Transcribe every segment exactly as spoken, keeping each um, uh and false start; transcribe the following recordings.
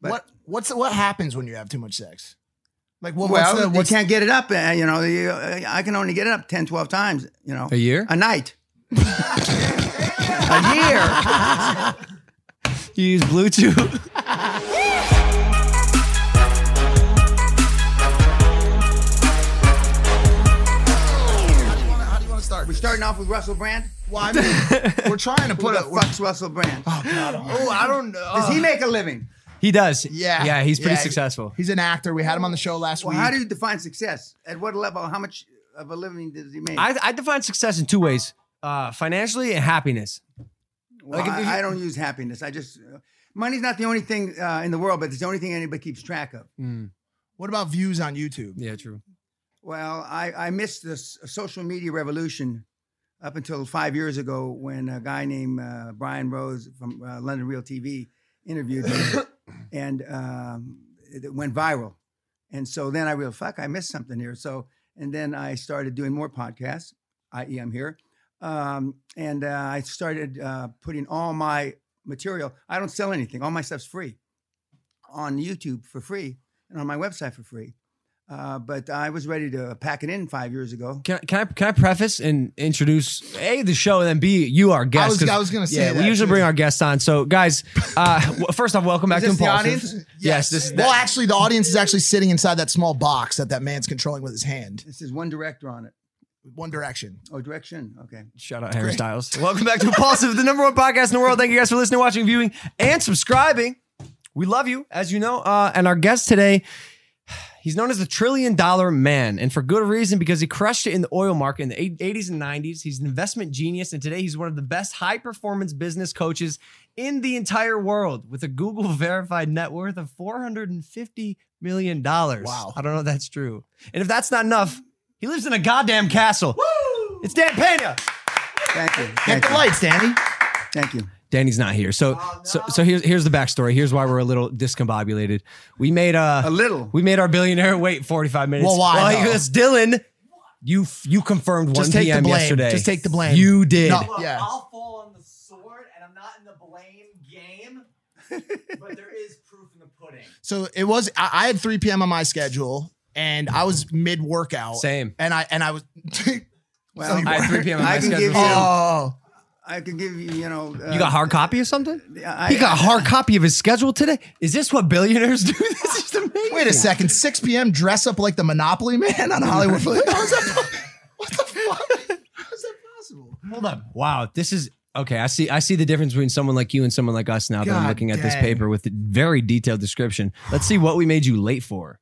But, what what's what happens when you have too much sex? Like what? well, what's the, what's you can't get it up. Uh, you know, you, uh, I can only get it up ten, twelve times. You know, A year? a night, a year. You use Bluetooth? start? We're starting off with Russell Brand. Well, I mean, we're trying to Who put the a. we're- fuck's Russell Brand? Oh God! Oh, I don't know. Does he make a living? He does. Yeah, Yeah, he's pretty yeah, successful. He's an actor. We had him on the show last Well, week. how do you define success? At what level? How much of a living does he make? I, I define success in two ways. Uh, financially and happiness. Well, like if- if you- I, I don't use happiness. I just uh, money's not the only thing uh, in the world, but it's the only thing anybody keeps track of. Mm, What about views on YouTube? yeah, true. Well, I, I missed this social media revolution up until five years ago when a guy named uh, Brian Rose from uh, London Real T V interviewed me, and um, it went viral. And so then I realized, fuck, I missed something here. So and then I started doing more podcasts, that is, I'm here, um, and uh, I started uh, putting all my material. I don't sell anything; all my stuff's free on YouTube for free and on my website for free. Uh, but I was ready to pack it in five years ago. Can, I- can I can I preface and introduce A, the show, and then B, you, our guest? I was, 'cause, I was going to say yeah, that. we usually too. bring our guests on. So, guys, uh, w- first off, welcome back Is this to the Impulsive. audience? Yes, this. Well, that- actually, the audience is actually sitting inside that small box that that man's controlling with his hand. This is One Director on it. One Direction. Oh, Direction. Okay. Shout out Harry Styles. Welcome back to Impulsive, the number one podcast in the world. Thank you guys for listening, watching, viewing, and subscribing. We love you, as you know. Uh, and our guest today, he's known as the trillion dollar man, and for good reason, because he crushed it in the oil market in the eighties and nineties. He's an investment genius, and today he's one of the best high performance business coaches in the entire world with a Google verified net worth of four hundred fifty million dollars. Wow. I don't know if that's true. And if that's not enough, he lives in a goddamn castle. Woo! It's Dan Pena. Thank you. Get Thank the you. lights, Danny. Thank you. Danny's not here. So so so here's here's the backstory. Here's why we're a little discombobulated. We made uh A little. we made our billionaire wait forty-five minutes. Well, why, Well, though? because Dylan, you f- you confirmed one Just take the p.m. blame. yesterday. Just take the blame. You did. No. Look, Yeah. I'll fall on the sword, and I'm not in the blame game, but there is proof in the pudding. So it was. I, I had three p.m. on my schedule, and I was mid workout. Same. And I and I was. Well, I had three p.m. on I my can schedule. give you. Oh, I can give you. You know. Uh, You got a hard copy of something? I, He got a hard copy of his schedule today. Is this what billionaires do? This is amazing. wait a second. six p.m. Dress up like the Monopoly man on Hollywood. How is that? What the fuck? How is that possible? Hold up. Wow, this is okay. I see. I see the difference between someone like you and someone like us now that I'm God looking at this dang. paper with a very detailed description. Let's see what we made you late for.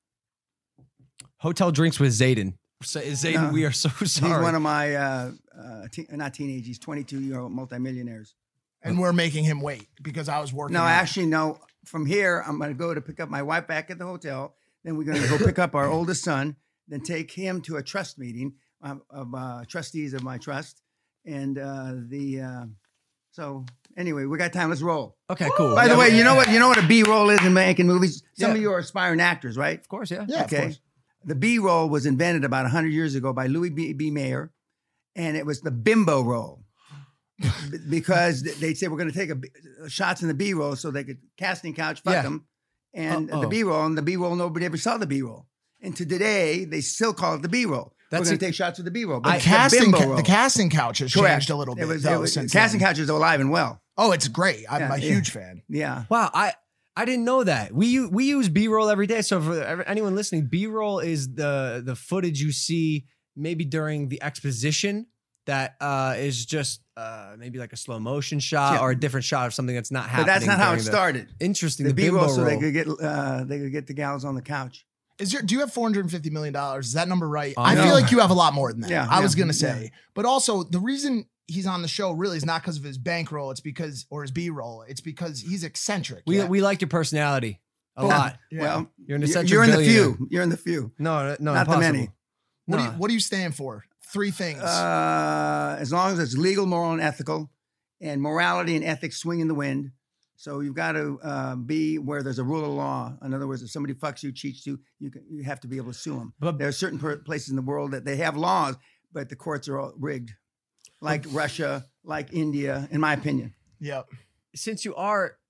Hotel drinks with Zayden. Say- Zayden, No. we are so He's sorry. one of my uh, uh, te- not teenage. He's twenty-two year old multimillionaires. And we're making him wait because I was working. No, out. actually, no. From here, I'm going to go to pick up my wife back at the hotel. Then we're going to go pick up our oldest son. Then take him to a trust meeting of, of uh, trustees of my trust. And uh, the uh, so anyway, we got time. Let's roll. Okay, cool. By the Yeah, way, we- you know what? You know what a B roll is in making movies. Some Yeah. of you are aspiring actors, right? of course, yeah. Yeah, of Okay. course. The B roll was invented about one hundred years ago by Louis B. B. Mayer, and it was the bimbo roll. B- because they say we're going to take a, B- shots in the B roll so they could casting couch fuck Yeah. them, and Uh-oh. the B roll and the B roll nobody ever saw the B roll. And to today they still call it the B roll. We're That's going to it. take shots with the B roll. The But it's casting, bimbo ca- roll. the casting couch has Correct. changed a little bit. It was, though, it was, since casting then. couch is alive and well. Oh, it's great. I'm Yeah, a yeah. huge fan. Yeah. Wow, I I didn't know that. We u- we use B-roll every day. So for ever- anyone listening, B-roll is the the footage you see maybe during the exposition that uh, is just uh, maybe like a slow motion shot Yeah. or a different shot of something that's not But happening. that's not how it during the- started. Interesting. The, The, B roll bimbo so they roll. could get uh, they could get the gals on the couch. Is your do you have four hundred fifty million dollars? Is that number right? Oh, I no. feel like you have a lot more than that. Yeah, I was yeah, gonna say. yeah. But also the reason he's on the show really is not because of his bankroll, it's because or his B-roll. It's because he's eccentric. We yeah. we like your personality a Yeah. lot. Yeah. Well, You're an you're, eccentric you're in the billionaire. few. You're in the few. No, no, Not the impossible. many. what do No. you what do you stand for? Three things. Uh, as long as it's legal, moral, and ethical, and morality and ethics swing in the wind. So you've got to uh, be where there's a rule of law. In other words, if somebody fucks you, cheats you, you can, you have to be able to sue them. But- There are certain per- places in the world that they have laws, but the courts are all rigged, like Russia, like India, in my opinion. yep. Since you are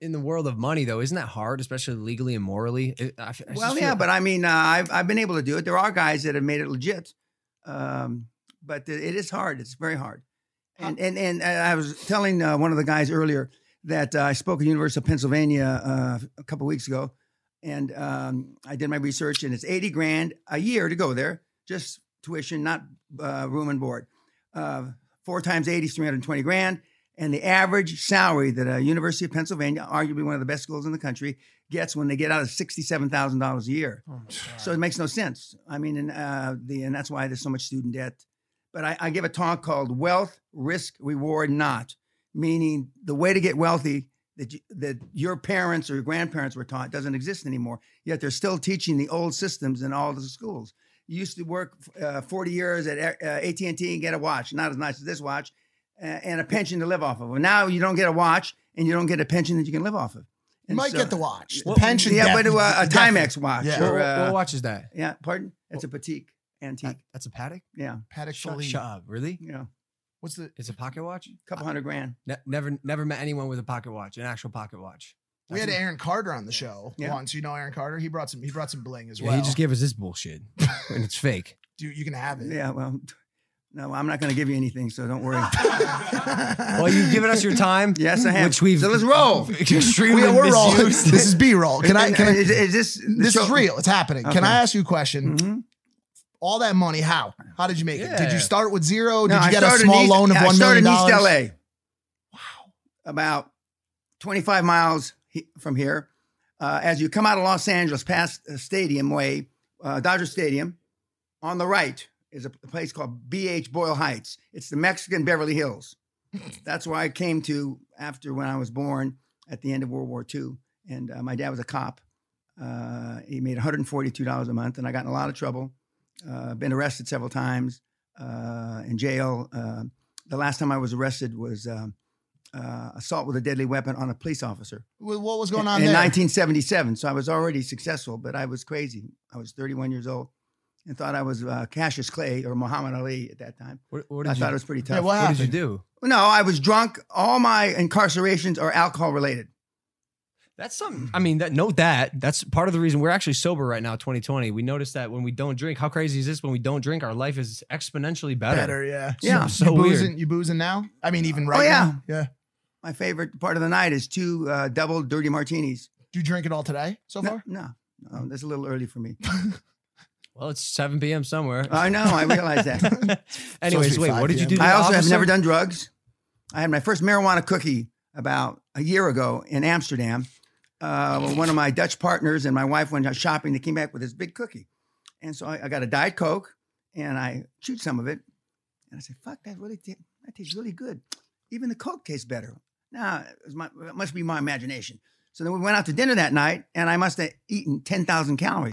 in the world of money, though, isn't that hard, especially legally and morally? It, I, I just Well, feel- yeah, but I mean, uh, I've I've been able to do it. There are guys that have made it legit, um, but it is hard. It's very hard. And and and I was telling uh, one of the guys earlier that uh, I spoke at the University of Pennsylvania uh, a couple of weeks ago, and um, I did my research, and it's eighty grand a year to go there, just tuition, not uh, room and board. Uh, four times eighty is three hundred twenty grand. And the average salary that a University of Pennsylvania, arguably one of the best schools in the country, gets when they get out is sixty-seven thousand dollars a year. Oh So it makes no sense. I mean, and, uh, the, and that's why there's so much student debt. But I, I give a talk called Wealth, Risk, Reward, Not, meaning the way to get wealthy that, you, that your parents or your grandparents were taught doesn't exist anymore. Yet they're still teaching the old systems in all the schools. You used to work uh, forty years at uh, A T and T and get a watch, not as nice as this watch, and a pension to live off of. Well, now you don't get a watch and you don't get a pension that you can live off of. You And might so- get the watch. The Well, pension. Yeah, def- but uh, a definitely. Timex watch. Yeah. What, Or, what- uh, what watch is that? yeah, pardon? It's a petite, antique. That- That's a Patek? Yeah, Patek Shut, Philippe. shut up. Really? yeah. What's the? It's a pocket watch? Couple hundred grand. Ne- never never met anyone with a pocket watch, an actual pocket watch. We had Aaron Carter on the show Yeah. once. You know Aaron Carter? He brought some. He brought some bling as Yeah, well. he just gave us this bullshit. And it's fake. Dude, you can have it. Yeah, well, no, I'm not going to give you anything, so don't worry. Well, you've given us your time. Yes, I have. Which we've So let's roll. extremely We, we're rolling. misused. This is B roll. Can I? Can I? is, is this the This is show- real. It's happening. Can Okay. I ask you a question? Mhm. All that money, how? How did you make it? Did Yeah. you start with zero? No, Did you I get a started in small East- loan of I one started million in East dollars? L A. Wow. About twenty-five miles he- from here. Uh, as you come out of Los Angeles, past uh, Stadium Way, uh, Dodger Stadium, on the right is a place called B H Boyle Heights. It's the Mexican Beverly Hills. That's where I came to after when I was born at the end of World War Two. And uh, my dad was a cop. Uh, he made one hundred forty-two dollars a month, and I got in a lot of trouble. Uh, been arrested several times, uh, in jail. Uh, the last time I was arrested was um, uh, assault with a deadly weapon on a police officer What what was going on in there? nineteen seventy-seven. So I was already successful, but I was crazy. I was thirty-one years old and thought I was uh, Cassius Clay or Muhammad Ali at that time. What, what I did, thought you, it was pretty Yeah, tough. what what did you happened? do? No, I was drunk. All my incarcerations are alcohol related. That's something. I mean, that, note that. That's part of the reason we're actually sober right now, twenty twenty. We noticed that when we don't drink, how crazy is this? When we don't drink, our life is exponentially better. Better, yeah. Yeah. So you weird. boozing, you boozing now? I mean, even right Oh, yeah. now? Yeah. My favorite part of the night is two uh, double dirty martinis. Do you drink it all today so No, far? no, no, that's a little early for me. Well, it's seven p.m. somewhere. I know. I realize that. Anyways, be wait, five what did you p.m. do? to I the also have officer? never done drugs. I had my first marijuana cookie about a year ago in Amsterdam. Uh, well, one of my Dutch partners and my wife went out shopping. They came back with this big cookie. And so I, I got a Diet Coke and I chewed some of it. And I said, fuck, that really ta- that tastes really good. Even the Coke tastes better. Now, it, was my, it must be my imagination. So then we went out to dinner that night and I must have eaten ten thousand calories.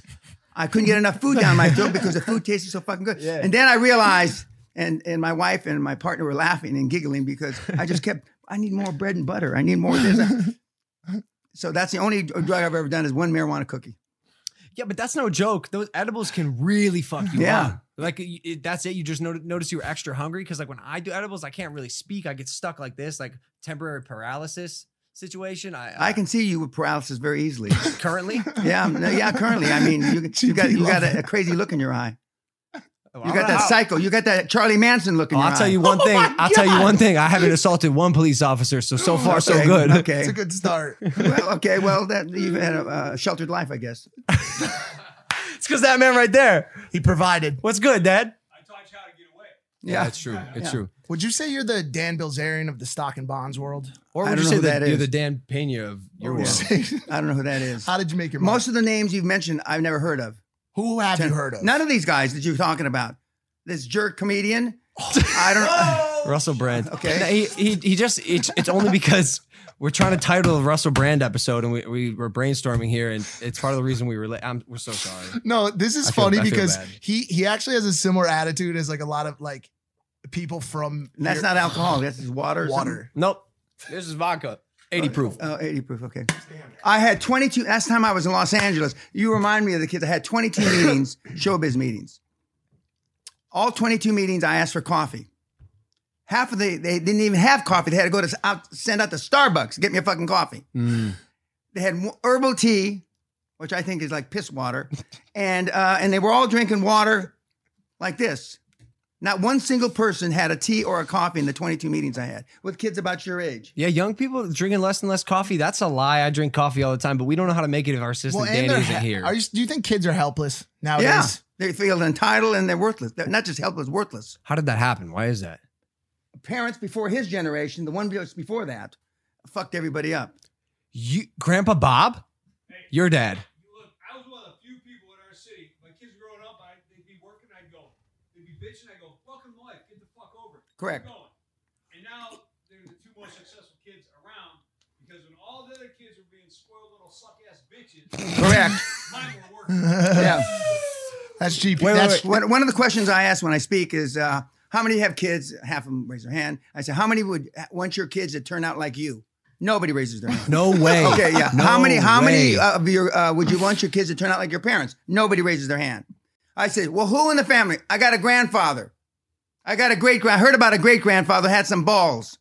I couldn't get enough food down my throat because the food tasted so fucking good. Yeah. And then I realized, and, and my wife and my partner were laughing and giggling because I just kept, I need more bread and butter. I need more of this. So that's the only drug I've ever done is one marijuana cookie. Yeah, but that's no joke. Those edibles can really fuck you Yeah. up. Like it, it- that's it. You just not- notice you're extra hungry because like when I do edibles, I can't really speak. I get stuck like this, like temporary paralysis situation. I, I can see you with paralysis very easily. currently. Yeah, no, yeah. Currently, I mean, you, you got you got a, a crazy look in your eye. You got that psycho. You got that Charlie Manson look in Oh, your I'll tell eye. you one Oh thing. my I'll tell you God. one thing. I haven't assaulted one police officer, so so far so Okay, good. Okay. It's a good start. Well, okay. Well, that you've had a, a sheltered life, I guess. It's because that man right there. He provided. What's good, Dad? I taught you how to get away. Yeah, it's true. It's Yeah. true. Would you say you're the Dan Bilzerian of the stock and bonds world? Or I would don't you know say who that that you're is. the Dan Pena of your Or world? say- I don't know who that is. How did you make your money? Most of the names you've mentioned, I've never heard of. Who have you heard of? None of these guys that you're talking about. This jerk comedian. I don't. Russell Brand. Okay. No, he, he, he just, it's, it's only because we're trying to title a Russell Brand episode and we, we were brainstorming here and it's part of the reason we were late. I'm, we're so sorry. No, this is I feel- funny I feel because bad. he he actually has a similar attitude as like a lot of like people from And that's here- not alcohol. That's just water. or water. Nope. This is vodka. eighty proof. something. Oh, eighty proof. Okay. I had twenty-two. Last time I was in Los Angeles, you remind me of the kids. I had twenty-two meetings, showbiz meetings. All twenty-two meetings, I asked for coffee. half of the they didn't even have coffee. They had to go to out, send out to Starbucks to get me a fucking coffee. Mm. They had herbal tea, which I think is like piss water, and uh, and they were all drinking water like this. Not one single person had a tea or a coffee in the twenty-two meetings I had with kids about your age. Yeah, young people drinking less and less coffee. That's a lie. I drink coffee all the time, but we don't know how to make it if our assistant Well, and Danny they're isn't ha- here. Are you, do you think kids are helpless nowadays? Yeah, they feel entitled and they're worthless. They're not just helpless, worthless. How did that happen? Why is that? Parents before his generation, the one before that, fucked everybody up. You, Grandpa Bob? Your dad. Look, I was one of the few people in our city. My kids growing up, I, they'd be working, I'd go. They'd be bitching, I'd go, fucking life, get the fuck over it. Correct. Keep going. And now they're the two most successful kids around because when all the other kids were being spoiled little suck-ass bitches, Correct. mine were working. Yeah. That's G P. Wait, That's wait, wait. One, one of the questions I ask when I speak is, uh, how many have kids? Half of them raise their hand. I say, how many would want your kids to turn out like you? Nobody raises their hand. No way. Okay, yeah. No how many? How way. many of your uh, would you want your kids to turn out like your parents? Nobody raises their hand. I say, well, who in the family? I got a grandfather. I got a great grand. I heard about a great grandfather had some balls.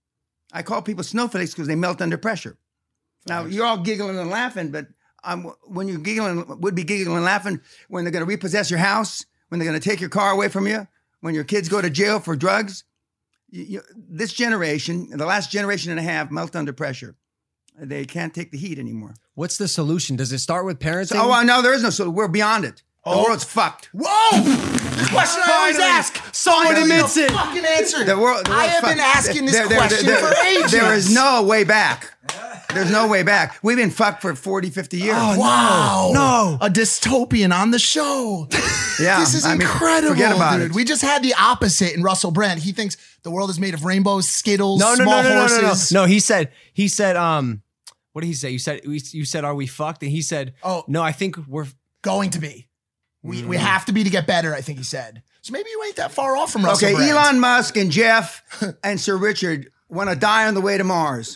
I call people snowflakes because they melt under pressure. Now you're all giggling and laughing, but um, when you're giggling, would be giggling and laughing when they're going to repossess your house, when they're going to take your car away from you, when your kids go to jail for drugs. You, you, this generation, the last generation and a half, melt under pressure. They can't take the heat anymore. What's the solution? Does it start with parenting? Oh, well, no, there is no solution. We're beyond it. The Oh. world's fucked. Whoa! The question I always Finally, ask. someone Finally, admits a it. Fucking answer. The world, the I world's have been fucked. asking this There- there- question there- for ages. There is no way back. There's no way back. We've been fucked for forty, fifty years. Oh, Wow. No. A dystopian on the show. yeah. This is I mean, incredible, forget about dude. it. We just had the opposite in Russell Brand. He thinks the world is made of rainbows, Skittles, No, no, small no, no, no, horses. no, no. No, he said, he said, um, what did he say? You said, you said, are we fucked? And he said, Oh. no, I think we're, Going to be. We, we have to be to get better, I think he said. So maybe you ain't that far off from Russell Okay, Brand. Elon Musk and Jeff and Sir Richard want to die on the way to Mars.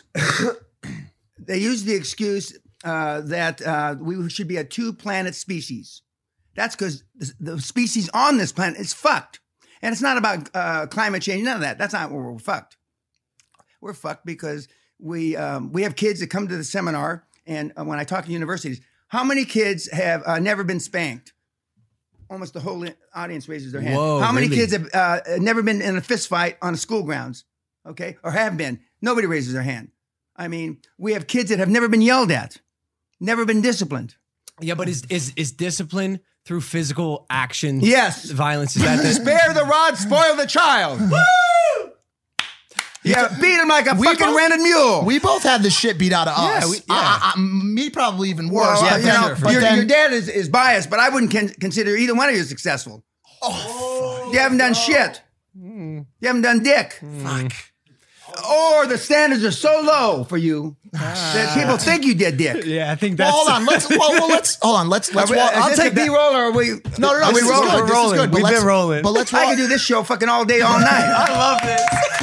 They use the excuse uh, that uh, we should be a two-planet species. That's because the, the species on this planet is fucked. And it's not about uh, climate change, none of that. That's not where we're fucked. We're fucked because we um, we have kids that come to the seminar, and uh, when I talk to universities, how many kids have uh, never been spanked? Almost the whole audience raises their hand. Whoa, How many really? kids have uh, never been in a fist fight on the school grounds? Okay, or have been? Nobody raises their hand. I mean, we have kids that have never been yelled at, never been disciplined. yeah, but is, is, is discipline through physical action? Yes. Violence, is that the, Spare the rod, spoil the child. Woo! Yeah, beat him like a We fucking both- rented mule. We both had the shit beat out of Yeah, us. we- yeah. I- I- I- me probably even worse. Well, yeah, but you then, know, sure, for but your, then- your dad is, is biased, but I wouldn't con- consider either one of you successful. oh, You haven't done shit. You haven't done dick. fuck. Or the standards are so low for you that people think you did dick. yeah, I think Well, that's. hold on. Let's well, well, let's hold on. Let's let's Are we- walk. is I'll this take a that. B-roll or are we? No, no, no. Are we This is rolling? good. We're This is rolling. good. But We've let's- been rolling. But let's I walk, could do this show fucking all day, all night. I love this.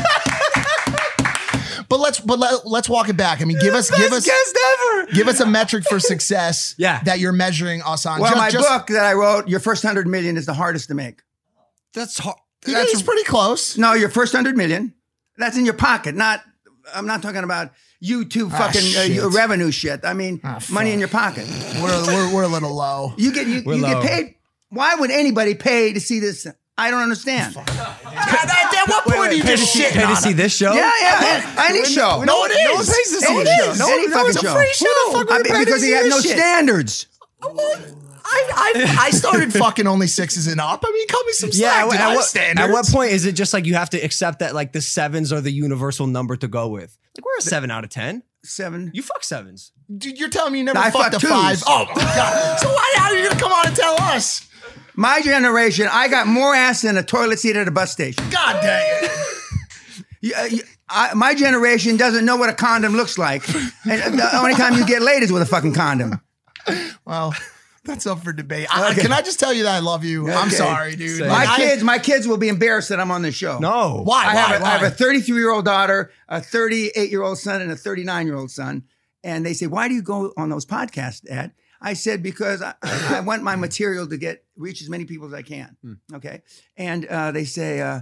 but let's but let, let's walk it back. I mean, give us give us guest ever. give us a metric for success. Yeah. that you're measuring us on. Well, Just- my just- book that I wrote, Your First Hundred Million, is the hardest to make. That's hard. Yeah, that's he's pretty close. No, your first hundred million. That's in your pocket. Not. I'm not talking about YouTube Ah, fucking shit. uh, revenue shit. I mean, Ah, money fuck. in your pocket. We're, we're we're a little low. You get you, We're you low. get paid. Why would anybody pay to see this? I don't understand. At, at what point are you Pay to just see, shitting pay to on see it? this show? Yeah, yeah. Any show. No, it is. No one pays to see Any this show. show. No, Any no, fucking it's a show. free Who show. the fuck would I- pay to because see he have has no shit. standards. I, I I started fucking only sixes and up. I mean, cut me some slack. Yeah, dude. at, I have what, standards. at what point is it just like you have to accept that like the sevens are the universal number to go with? Like we're a seven out of ten. Seven. You fuck sevens. Dude, you're telling me you never I fucked a fucked five? twos. Oh my god! So why how are you gonna come on and tell us? My generation, I got more ass than a toilet seat at a bus station. God dang it! You- uh, you- I- my generation doesn't know what a condom looks like, and the only time you get laid is with a fucking condom. Well, that's up for debate. I, can I just tell you that I love you? I'm Okay. sorry, dude. Same. Like, My I- kids, my kids will be embarrassed that I'm on this show. No. Why? I why, have, a, I have why? a thirty-three-year-old daughter, a thirty-eight-year-old son, and a thirty-nine-year-old son. And they say, "Why do you go on those podcasts, Dad?" I said, "Because I, I want my material to get reach as many people as I can." Okay. And uh, they say, uh,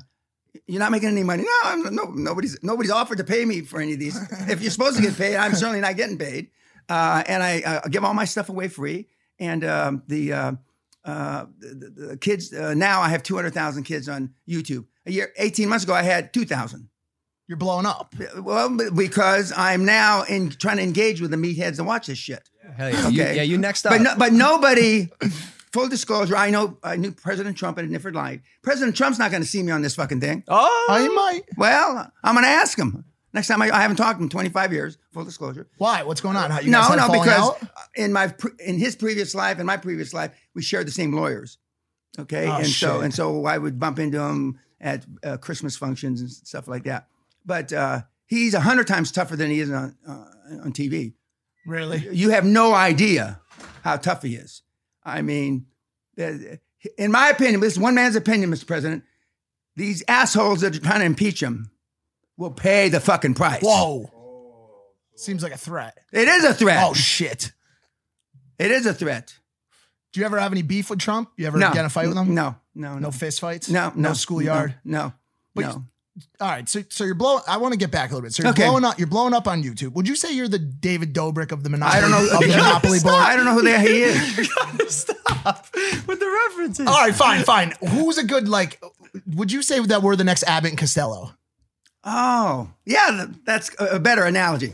You're not making any money. No, I'm, no, nobody's nobody's offered to pay me for any of these. If you're supposed to get paid, I'm certainly not getting paid. Uh, and I uh, give all my stuff away free. And um, the, uh, uh, the the kids uh, now I have two hundred thousand kids on YouTube. A year, eighteen months ago, I had two thousand. You're blowing up. Well, because I'm now in trying to engage with the meatheads that watch this shit. Hell yeah. You, Okay. yeah, you next up. But no, but nobody. Full disclosure, I know I knew President Trump in a different light. President Trump's not going to see me on this fucking thing. oh, I might. Well, I'm going to ask him next time. I, I haven't talked to him in twenty-five years. Full disclosure. Why? What's going on? How, you No, guys had a no, falling because out? in my pre- in his previous life and my previous life, we shared the same lawyers. Okay, Oh, and so shit. and so I would bump into him at uh, Christmas functions and stuff like that. But uh, he's a hundred times tougher than he is on uh, on T V. Really? You have no idea how tough he is. I mean, uh, in my opinion, this is one man's opinion, Mister President. These assholes that are trying to impeach him will pay the fucking price. Whoa. Seems like a threat. It is a threat. Oh, shit. It is a threat. Do you ever have any beef with Trump? You ever No. get in a fight with him? No, no, no. No fist fights? No, no. No schoolyard? No, But no. All right, so so you're blowing. I want to get back a little bit. So you're Okay. blowing up. You're blowing up on YouTube. Would you say you're the David Dobrik of the Monopoly? I don't know. Of the Monopoly board. I don't know who the hell he is. stop with the references. All right, fine, fine. Who's a good like? Would you say that we're the next Abbott and Costello? Oh, yeah, th- that's a a better analogy.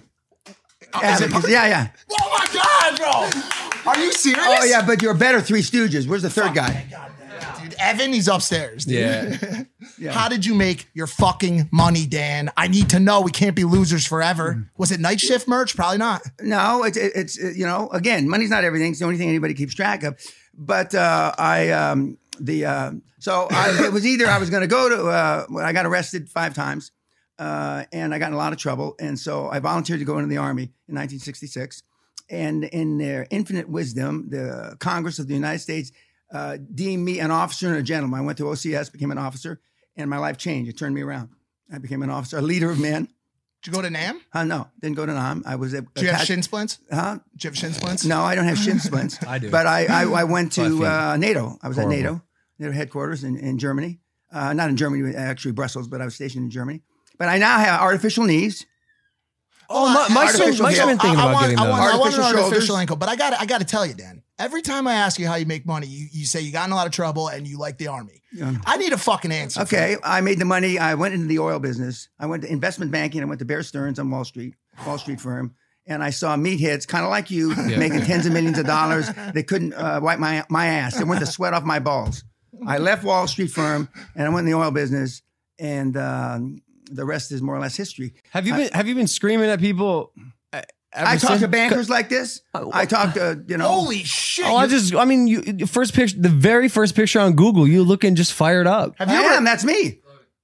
is it- Abbott, yeah, yeah. Oh my God, bro! Are you serious? Oh, yeah, but you're a better Three Stooges. Where's the third guy? Dude, Evan, he's upstairs. Dude. Yeah. Yeah. How did you make your fucking money, Dan? I need to know. We can't be losers forever. Was it night shift merch? Probably not. No, it's it- it's uh, you know, again, money's not everything. It's the only thing anybody keeps track of. But uh, I um, the uh, so I, it was either I was going to go to uh, when I got arrested five times, uh, and I got in a lot of trouble, and so I volunteered to go into the Army in nineteen sixty-six. And in their infinite wisdom, the Congress of the United States uh, deemed me an officer and a gentleman. I went to O C S, became an officer, and my life changed. It turned me around. I became an officer, a leader of men. Did you go to NAM? Uh, no, didn't go to Nam. I was. A, Do you have shin splints? Huh? Do you have shin splints? No, I don't have shin splints. I do. But I, I, I went My to feet. uh, NATO. I was Horrible. at NATO, NATO headquarters in, in Germany. Uh, not in Germany, actually Brussels, but I was stationed in Germany. But I now have artificial knees. Oh, my, Mike's been, Artificial Mike's been hip. thinking I, I about want, getting I those. want, I want an Artificial artificial shoulders. ankle, but I got I got to tell you, Dan. Every time I ask you how you make money, you, you say you got in a lot of trouble and you like the Army. Yeah. I need a fucking answer. for Okay, you. I made the money. I went into the oil business. I went to investment banking. I went to Bear Stearns on Wall Street, Wall Street firm. And I saw meatheads, kind of like you, making tens of millions of dollars. They couldn't uh, wipe my, my ass. They went to sweat off my balls. I left Wall Street firm and I went in the oil business. And um, the rest is more or less history. Have you been Have you been screaming at people? uh, ever I talk since? to bankers like this. I talk to, you know. Holy shit! Oh, I you- just, I mean, you the first picture, the very first picture on Google, you looking just fired up. have you I ever? am. That's me.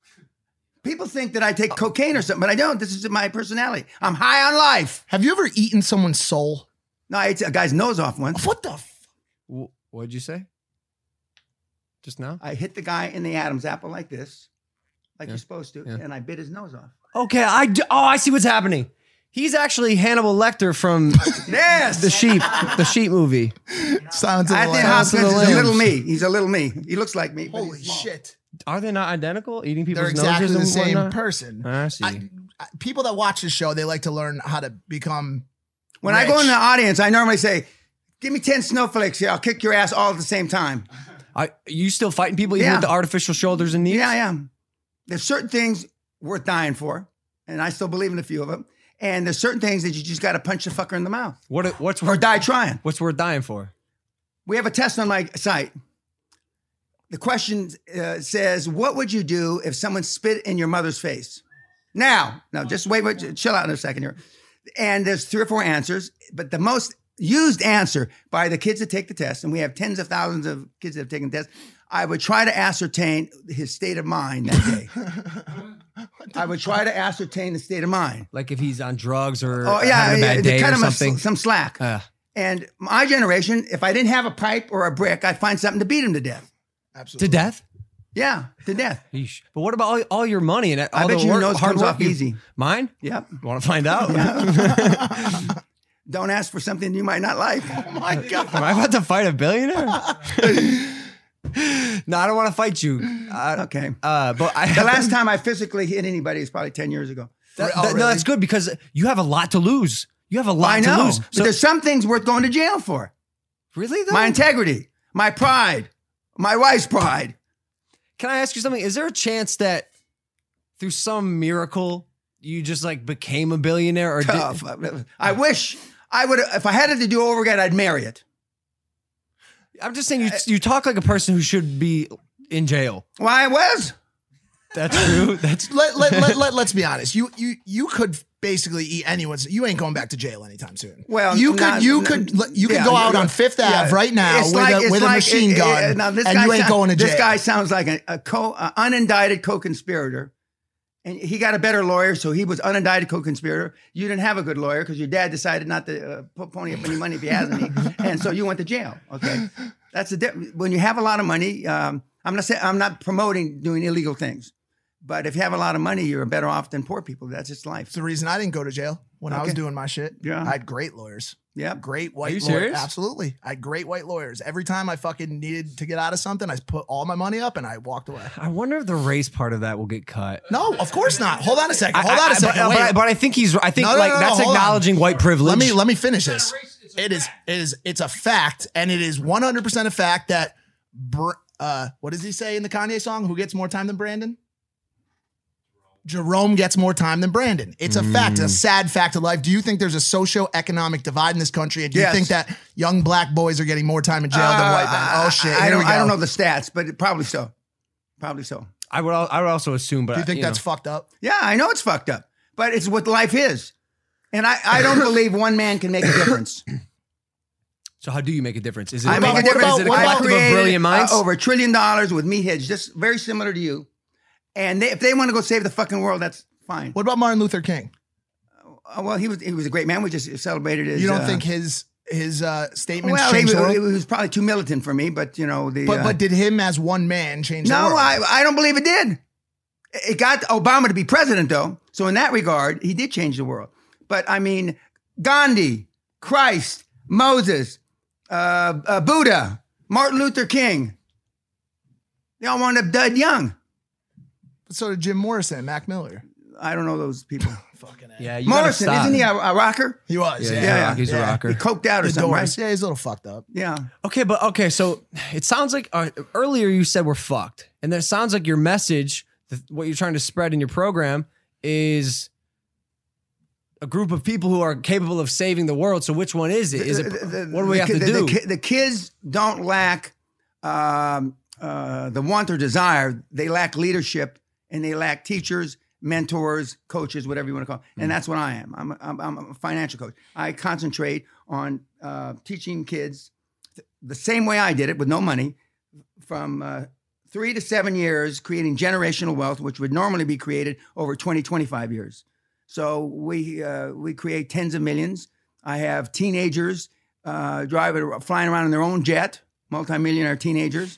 People think that I take cocaine or something, but I don't. This is my personality. I'm high on life. Have you ever eaten someone's soul? No, I ate a guy's nose off once. What the? F- Wh- What'd you say? Just now? I hit the guy in the Adam's apple like this, like Yeah. you're supposed to, Yeah. and I bit his nose off. Okay, I do, oh, I see what's happening. He's actually Hannibal Lecter from Yes. the Sheep, the Sheep movie. Silence of the Anthony Lambs. Hopkins the is a Lambs. little me. He's a little me. He looks like me. but Holy he's small. shit! Are they not identical? Eating They're people's exactly noses the and same whatnot? person. I see. I- I- people that watch the show, they like to learn how to become. When I go rich. in the audience, I normally say, "Give me ten snowflakes here. I'll kick your ass all at the same time." I, you still fighting people even Yeah. with the artificial shoulders and knees? Yeah, I am. There's certain things worth dying for, and I still believe in a few of them. And there's certain things that you just got to punch the fucker in the mouth What what's or worth die trying. what's worth dying for? We have a test on my site. The question uh, says, "What would you do if someone spit in your mother's face?" Now, now, just wait, wait, chill out in a second here. And there's three or four answers, but the most used answer by the kids that take the test, and we have tens of thousands of kids that have taken the test, I would try to ascertain his state of mind that day. I would try to ascertain the state of mind. Like if he's on drugs or Oh yeah, having a yeah, bad day cut or him a- something. some slack. Uh, And my generation, if I didn't have a pipe or a brick, I'd find something to beat him to death. to Absolutely. death? Yeah, to death. Yeesh. But what about all, all your money and all I bet the you work, nose hard comes work off you- easy. Mine? Yep. Want to find out? Don't ask for something you might not like. Oh my god! Am I about to fight a billionaire? No, I don't want to fight you. Uh, Okay. Uh, but I The last time I physically hit anybody is probably ten years ago. That- Oh, that- really? No, that's good because you have a lot to lose. You have a lot I know. to lose. But So, there's some things worth going to jail for. really, though? My integrity, my pride, my wife's pride. Can I ask you something? Is there a chance that through some miracle you just like became a billionaire? Or did, Tough. I wish I would. If I had it to do over again, I'd marry it. I'm just saying you you talk like a person who should be in jail. Well, I was. That's true. That's let, let, let, let, let's be honest. You you you could basically eat anyone's. You ain't going back to jail anytime soon. Well, you could not- you not- could you could yeah, go out yeah, on Fifth yeah. Ave right now It's with like- a it's with a like- machine it- it- gun, now this and guy you ain't sound- going to jail. This guy sounds like a, a co a unindicted co-conspirator, and he got a better lawyer, so he was unindicted co-conspirator. You didn't have a good lawyer because your dad decided not to uh, put pony up any money if he has any, and so you went to jail. Okay, that's the di- when you have a lot of money. Um, I'm not saying I'm not promoting doing illegal things, but if you have a lot of money, you're better off than poor people. That's just life. It's the reason I didn't go to jail when I was Okay. doing my shit. Yeah. I had great lawyers. Yeah. Great white you lawyers. serious? Absolutely. I had great white lawyers. Every time I fucking needed to get out of something, I put all my money up and I walked away. I wonder if the race part of that will get cut. No, of course not. Hold on a second. Hold I- on I- a second. But, Wait. but, I, but I think he's. I think No, no, like no, no, that's hold on. acknowledging white privilege. let me let me finish this. It's a It is it is it's a fact, and it is one hundred percent a fact that Br- uh what does he say in the Kanye song? Who gets more time than Brandon? Jerome gets more time than Brandon. It's a fact, a sad fact of life. Do you think there's a socio-economic divide in this country? And do you Yes. think that young black boys are getting more time in jail than white men? Uh, Oh shit! I Here don't. we go. I don't know the stats, but it, probably so. Probably so. I would. al- I would also assume. But Do you think know. that's fucked up? Yeah, I know it's fucked up, but it's what life is, and I, I don't believe one man can make a difference. So how do you make a difference? Is it I a make a what difference. about- Is it a what about- collective of created, brilliant minds? uh, over a trillion dollars with meatheads, just very similar to you. And they, if they want to go save the fucking world, that's fine. What about Martin Luther King? Uh, well, he was he was a great man. We just celebrated his. You don't uh, think his his uh, statements Well, he, changed the was- world? he was probably too militant for me, but you know the. but uh, but did him as one man change the no, world? I I don't believe it did. It got Obama to be president, though. So in that regard, he did change the world. But I mean, Gandhi, Christ, Moses, uh, uh, Buddha, Martin Luther King. They all wound up dead young. So did Jim Morrison, Mac Miller. I don't know those people. Fucking A. yeah, you gotta Morrison, stop. isn't he a, a rocker? He was. Yeah, Yeah, he's, a yeah, rock- he's a yeah. rocker. He coked out or The something, Doors. right? Yeah, he's a little fucked up. Yeah. Okay, but okay, so it sounds like uh, earlier you said we're fucked, and then it sounds like your message, the, what you're trying to spread in your program, is a group of people who are capable of saving the world. So which one is it? Is it The- the- what do we the have ki- to the, do? The, ki- the kids don't lack um, uh, the want or desire. They lack leadership, and they lack teachers, mentors, coaches, whatever you want to call it. And that's what I am. I'm a, I'm, I'm a financial coach. I concentrate on uh, teaching kids th- the same way I did it with no money from uh, three to seven years, creating generational wealth, which would normally be created over twenty, twenty-five years. So we uh, we create tens of millions. I have teenagers uh, driving, flying around in their own jet, multimillionaire teenagers.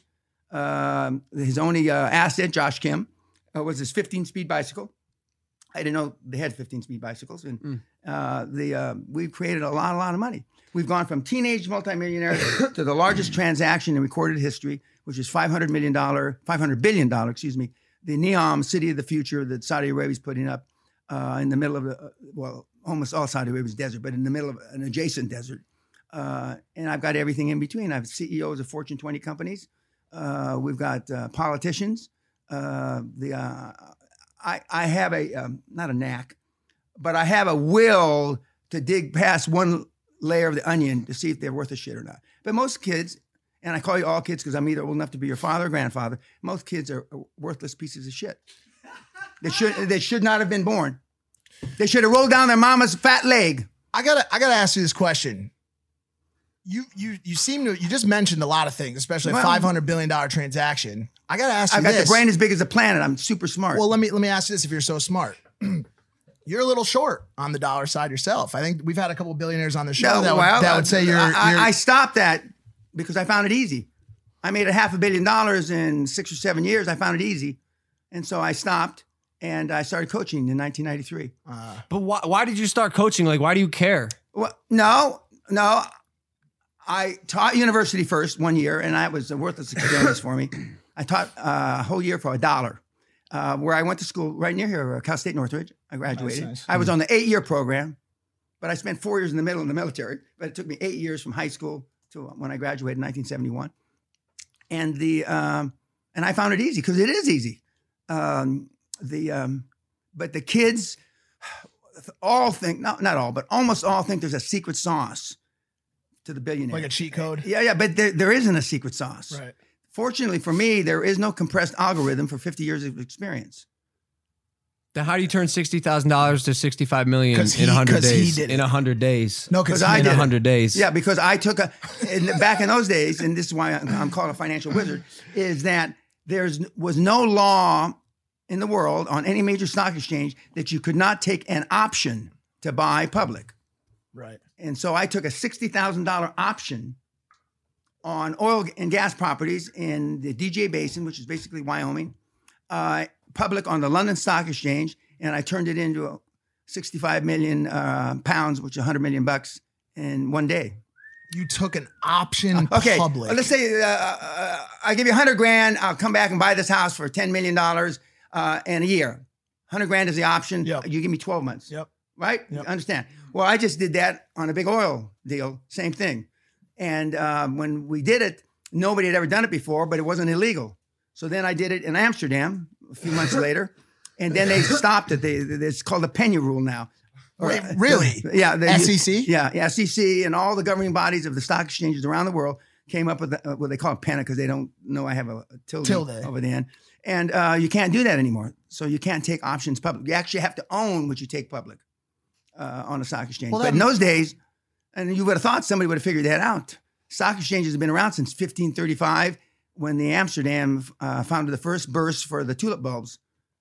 Um his only uh, asset, Josh Kim, uh, was his fifteen-speed bicycle. I didn't know they had fifteen-speed bicycles, and Mm. uh, the uh, we've created a lot, a lot of money. We've gone from teenage multimillionaires to the largest transaction in recorded history, which is five hundred million dollars, five hundred billion dollars, excuse me, the Neom, City of the Future that Saudi Arabia is putting up uh, in the middle of, the, uh, well, almost all Saudi Arabia's desert, but in the middle of an adjacent desert. Uh, and I've got everything in between. I have C E Os of Fortune twenty companies. Uh, we've got uh, politicians. Uh, the uh, I, I have a, um, not a knack, but I have a will to dig past one layer of the onion to see if they're worth a shit or not. But most kids, and I call you all kids because I'm either old enough to be your father or grandfather, most kids are worthless pieces of shit. They should, they should not have been born. They should have rolled down their mama's fat leg. I gotta I gotta ask you this question. You you you seem to you just mentioned a lot of things, especially a Well- five hundred billion dollar transaction. I gotta ask you I've got this. the brain as big as a planet. I'm super smart. Well, let me let me ask you this: if you're so smart, you're a little short on the dollar side yourself. I think we've had a couple billionaires on the show No, that, would, well, that would say you're. I, you're I stopped that because I found it easy. I made a half a billion dollars in six or seven years. I found it easy, and so I stopped and I started coaching in nineteen ninety-three. uh, But why, why did you start coaching? Like, why do you care? Well, no, no. I taught university first one year, and that was a worthless experience for me. I taught uh, a whole year for a dollar, uh, where I went to school right near here, uh, Cal State Northridge. I graduated. Nice, nice. I was on the eight-year program, but I spent four years in the middle in the military. But it took me eight years from high school to when I graduated in nineteen seventy-one. And the um, and I found it easy because it is easy. Um, the um, but the kids all think not not all, but almost all think there's a secret sauce to the billionaire. Like a cheat code. Yeah, yeah, but there, there isn't a secret sauce. Right. Fortunately for me, there is no compressed algorithm for fifty years of experience. Then how do you turn sixty thousand dollars to sixty-five million 'Cause he- in a hundred 'cause he days? did it. In a hundred days. No, because 'Cause I in did a it. hundred days. Yeah, because I took a, in, back in those days, and this is why I'm, I'm called a financial wizard, is that there's was no law in the world on any major stock exchange that you could not take an option to buy public. Right. And so I took a sixty thousand dollars option on oil and gas properties in the D J Basin, which is basically Wyoming, uh, public on the London Stock Exchange, and I turned it into a sixty-five million uh, pounds, which is one hundred million bucks in one day. You took an option Okay, public. let's say uh, uh, I give you one hundred grand, I'll come back and buy this house for ten million dollars uh, in a year. one hundred grand is the option. Yep. You give me twelve months. Yep. Right? Yep. You understand? Well, I just did that on a big oil deal, same thing. And um, when we did it, nobody had ever done it before, but it wasn't illegal. So then I did it in Amsterdam a few months later, and then they stopped it. They, it's called the Pena rule now. Wait, really? Yeah. The, S E C? Yeah, S E C and all the governing bodies of the stock exchanges around the world came up with the, uh, what they call a Pena because they don't know I have a, a tilde, Tilde. over the end. And uh, you can't do that anymore. So you can't take options public. You actually have to own what you take public uh, on a stock exchange. Well, but that- in those days, and you would have thought somebody would have figured that out. Stock exchanges have been around since fifteen thirty-five when the Amsterdam uh, founded the first burst for the tulip bulbs.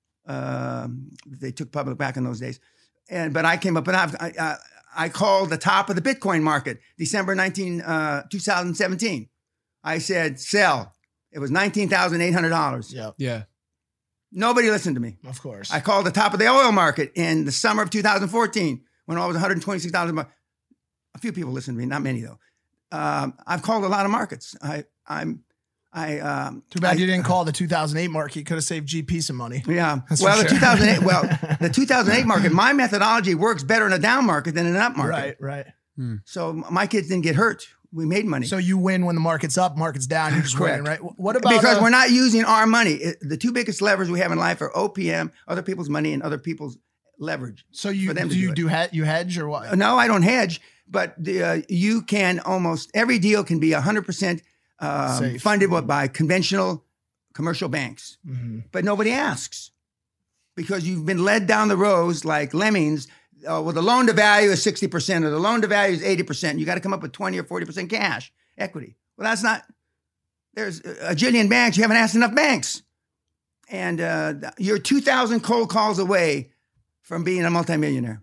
Um, they took public back in those days. And But I came up and I, I, I called the top of the Bitcoin market, December nineteenth, uh, twenty seventeen. I said, sell. It was nineteen thousand eight hundred dollars. Yep. Yeah. Nobody listened to me. Of course. I called the top of the oil market in the summer of two thousand fourteen when all was one hundred twenty-six dollars a barrel. A few people listened to me, not many though. Um, I've called a lot of markets. I, I'm, I. Um, Too bad I- you didn't call the two thousand eight market. You could have saved G P some money. Yeah. That's well, for the sure. two thousand eight. Well, the two thousand eight market. My methodology works better in a down market than in an up market. Right, right. So my kids didn't get hurt. We made money. So you win when the market's up, market's down, you're just winning, right? Correct. What about because uh, we're not using our money. It- the two biggest levers we have in life are O P M, other people's money, and other people's leverage. So you for them do to you do it. do he- you hedge or what? No, I don't hedge, but the, uh, you can almost every deal can be one hundred percent um, Safe. funded by- by conventional commercial banks. Mm-hmm. But nobody asks because you've been led down the roads like lemmings. Uh, well, the loan to value is sixty percent or the loan to value is eighty percent. You got to come up with twenty or forty percent cash equity. Well, that's not, there's a jillion banks. You haven't asked enough banks. And uh, you're two thousand cold calls away from being a multimillionaire.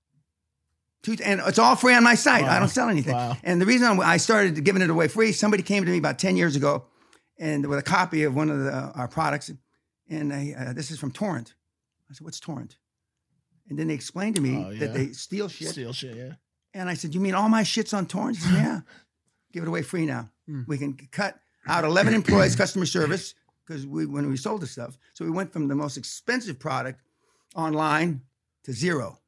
Two, and it's all free on my site. Wow. I don't sell anything. Wow. And the reason I started giving it away free, somebody came to me about ten years ago and with a copy of one of the, our products. And they, uh, this is from Torrent. I said, what's Torrent? And then they explained to me Oh, yeah. that they steal shit. Steal shit, yeah. And I said, you mean all my shit's on Torrent? He said, yeah. Give it away free now. We can cut out eleven employees customer service because we when we sold the stuff. So we went from the most expensive product online to zero.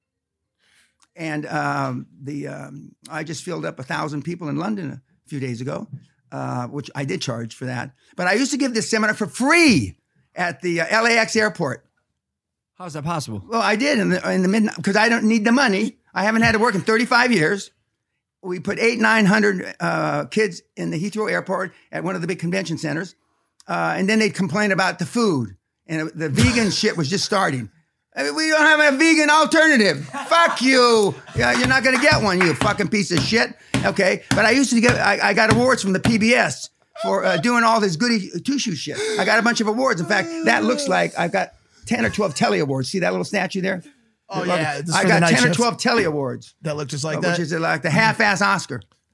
And um, the um, I just filled up a thousand people in London a few days ago, uh, which I did charge for that. But I used to give this seminar for free at the uh, L A X airport. How is that possible? Well, I did in the in the midnight because I don't need the money. I haven't had to work in thirty-five years. We put eight, nine hundred uh, kids in the Heathrow Airport at one of the big convention centers, uh, and then they'd complain about the food and the vegan shit was just starting. I mean, we don't have a vegan alternative. Fuck you. Yeah, you're not gonna get one, you fucking piece of shit. Okay, but I used to get. I, I got awards from the P B S for uh, doing all this goody two shoe shit. I got a bunch of awards. In fact, that looks like I've got ten or twelve Telly awards. See that little statue there? Oh yeah, this is I for the got night ten or shift. twelve Telly awards, That looked just like uh, that. which is like the half-ass Oscar.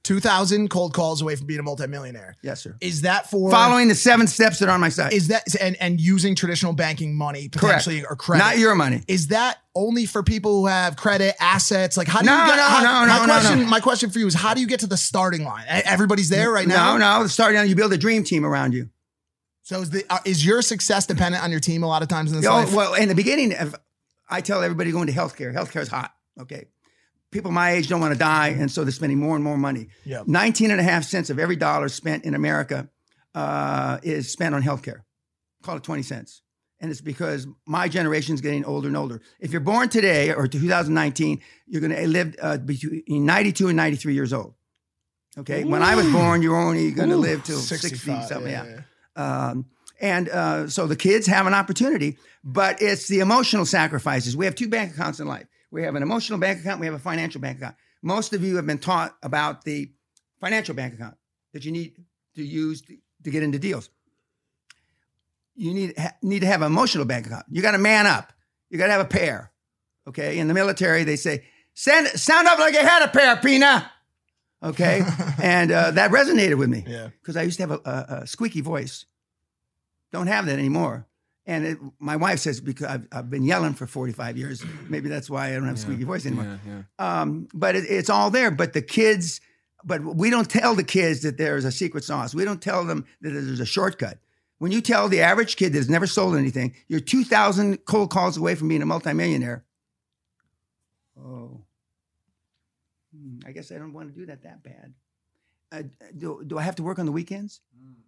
two thousand cold calls away from being a multimillionaire. Yes, sir. Is that for Following the seven steps that are on my site. Is that and and using traditional banking money potentially Correct. or credit? Not your money. Is that only for people who have credit, assets? Like how do No, you get? no, how, no, my no, no, question, no. My question for you is, how do you get to the starting line? E- Everybody's there right now. No, no. Starting out, you build a dream team around you. So is the uh, is your success dependent on your team a lot of times in this Oh, life? well, in the beginning, if I tell everybody going to healthcare. Healthcare is hot. Okay. People my age don't want to die, and so they're spending more and more money. Yeah. nineteen and a half cents of every dollar spent in America uh, is spent on healthcare. Call it twenty cents. And it's because my generation is getting older and older. If you're born today or two thousand nineteen, you're going to live uh, between ninety-two and ninety-three years old. Okay. Ooh. When I was born, you were only going to live till sixty something. Yeah. yeah. Um, and uh, so the kids have an opportunity, but it's the emotional sacrifices. We have two bank accounts in life. We have an emotional bank account. We have a financial bank account. Most of you have been taught about the financial bank account that you need to use to, to get into deals. You need, ha, need to have an emotional bank account. You got to man up. You got to have a pair. Okay. In the military, they say, Send, sound up like you had a pair, Pina. Okay. and uh, that resonated with me. Yeah. Because I used to have a, a, a squeaky voice. Don't have that anymore. And it, my wife says, because I've, I've been yelling for forty-five years, maybe that's why I don't have a squeaky voice anymore. Yeah, yeah. Um, but it, it's all there. But the kids, but we don't tell the kids that there's a secret sauce. We don't tell them that there's a shortcut. When you tell the average kid that has never sold anything, you're two thousand cold calls away from being a multimillionaire. Oh, I guess I don't want to do that that bad. Uh, do, do I have to work on the weekends?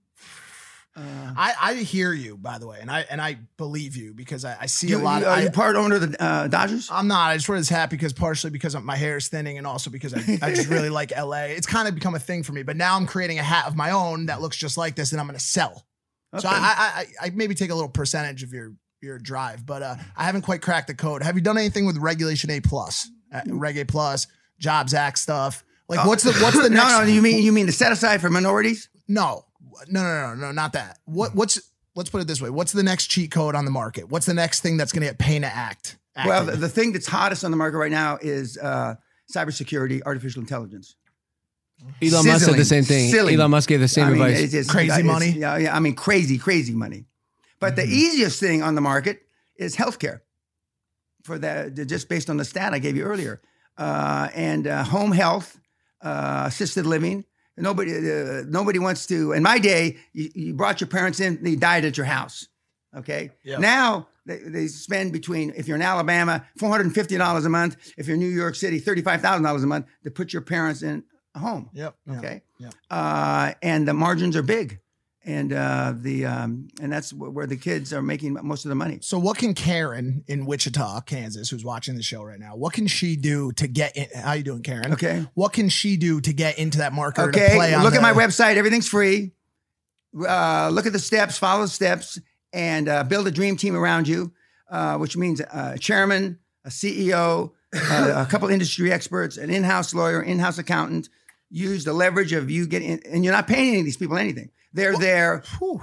Uh, I, I hear you, by the way, and I and I believe you because I, I see you, a lot. You, of, are I, you part owner of the uh, Dodgers? I'm not. I just wear this hat because partially because my hair is thinning and also because I, I just really like L A. It's kind of become a thing for me. But now I'm creating a hat of my own that looks just like this, and I'm going to sell. Okay. So I, I I I maybe take a little percentage of your your drive, but uh, I haven't quite cracked the code. Have you done anything with Regulation A plus, uh, Reg A plus, Jobs Act stuff? Like what's the what's the next? No, no. You mean you mean the set aside for minorities? No. No, no, no, no, not that. What, what's, let's put it this way. What's the next cheat code on the market? What's the next thing that's going to get PAINA Act? active? Well, the, the thing that's hottest on the market right now is uh, cybersecurity, artificial intelligence. Elon Musk said the same thing. Silly. Elon Musk gave the same I mean, advice. it's just- Crazy it's- money? Yeah, yeah. I mean, crazy, crazy money. But Mm-hmm. the easiest thing on the market is healthcare. For that, just based on the stat I gave you earlier, uh, and uh, home health, uh, assisted living. Nobody, uh, nobody wants to. In my day, you, you brought your parents in, they died at your house. Okay. Yep. Now they, they spend between, if you're in Alabama, four hundred fifty dollars a month. If you're in New York City, thirty-five thousand dollars a month to put your parents in a home. Yep. Yeah, Okay. yeah. Uh, and the margins are big, and uh, the um, and that's wh- where the kids are making most of the money. So what can Karen in Wichita, Kansas, who's watching the show right now, what can she do to get in? How you doing, Karen? Okay. What can she do to get into that market? Or to Okay. play on Look at the- my website. Everything's free. Uh, look at the steps. Follow the steps, and uh, build a dream team around you, uh, which means a chairman, a C E O, uh, a couple industry experts, an in-house lawyer, in-house accountant. Use the leverage of you getting, and you're not paying any of these people anything. They're there. Whew,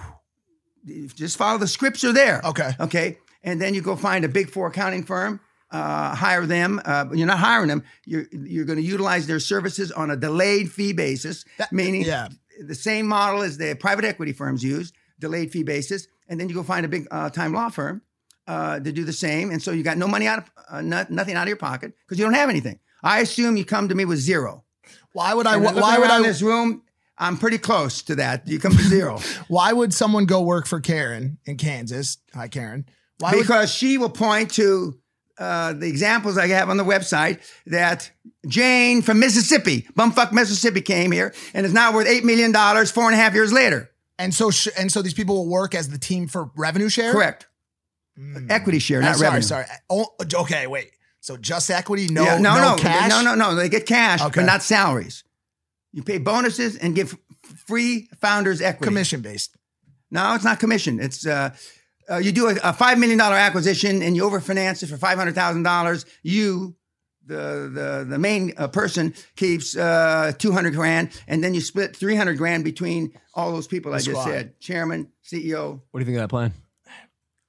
just follow the scripts are there. Okay. Okay. And then you go find a big four accounting firm, uh, hire them. Uh, but you're not hiring them. You're you're going to utilize their services on a delayed fee basis, That- meaning yeah. the same model as the private equity firms use, delayed fee basis. And then you go find a big uh, time law firm uh, to do the same. And so you got no money out of uh, not, nothing out of your pocket because you don't have anything. I assume you come to me with zero. Why would I? And Why, looking why would around I? this room? I'm pretty close to that. You come to zero. Why would someone go work for Karen in Kansas? Hi, Karen. Why would, Because she will point to uh, the examples I have on the website that Jane from Mississippi, bumfuck Mississippi, came here and is now worth eight million dollars four and a half years later. and so sh- and so these people will work as the team for revenue share. Correct. Mm. Equity share, Uh, not sorry, revenue. sorry. Oh, okay, wait. So just equity, no, Yeah, no, no, no, cash. no, no, no. They get cash, Okay. but not salaries. You pay bonuses and give f- free founders equity. Commission based. No, it's not commission. It's uh, uh, you do a, a five million dollar acquisition and you overfinance it for five hundred thousand dollars. You, the the the main uh, person, keeps uh, two hundred grand, and then you split three hundred grand between all those people I just squad. said: chairman, C E O. What do you think of that plan?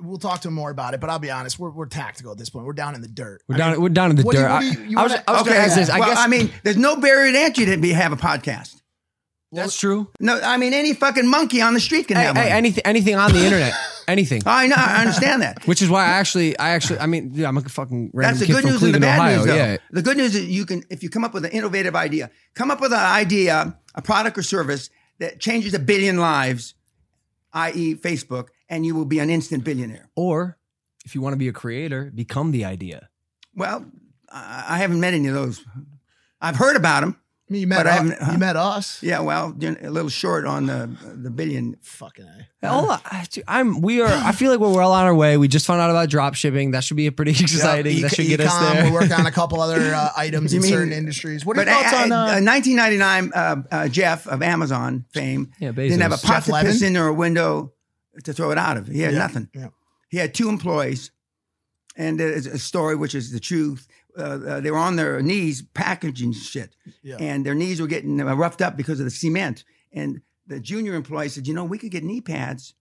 we'll talk to him more about it, but I'll be honest, we're, we're tactical at this point. We're down in the dirt. We're I down. mean, we're down in the what do you- dirt. what do you- I- you I was, wanna- I was going to ask this. I well, guess I mean, there's no barrier to entry to be, have a podcast. that's true. No, I mean, any fucking monkey on the street can Hey, have hey, one. anything, anything on the internet, anything. I know, I understand that. Which is why I actually, I actually, I mean, yeah, I'm a fucking random That's the kid good from news and the Cleveland, bad Ohio. news, though. Yeah. The good news is you can, if you come up with an innovative idea, come up with an idea, a product or service that changes a billion lives, that is, Facebook, and you will be an instant billionaire. Or if you want to be a creator, become the idea. Well, I I haven't met any of those. I've heard about them. I mean, you met, But I us, haven't- you met us. Yeah, well, you're a little short on the the billion. Fucking A. Hey, hold on. I- I'm. We are. I feel like we're well on our way. We just found out about drop shipping. That should be a pretty exciting. Yep, that should e- get us ecom, there. We're working on a couple other uh, items You in mean- certain industries. What are But your thoughts I- on? I- Uh, uh, nineteen ninety-nine, uh, uh, Jeff of Amazon fame Yeah, didn't have a Bezos. pot Jeff to Levin? piss in or a window to throw it out of. He had Yeah, nothing. yeah. He had two employees, and there's a story which is the truth. Uh, uh, they were on their knees packaging shit, Yeah. and their knees were getting uh, roughed up because of the cement. And the junior employee said, "You know, we could get knee pads."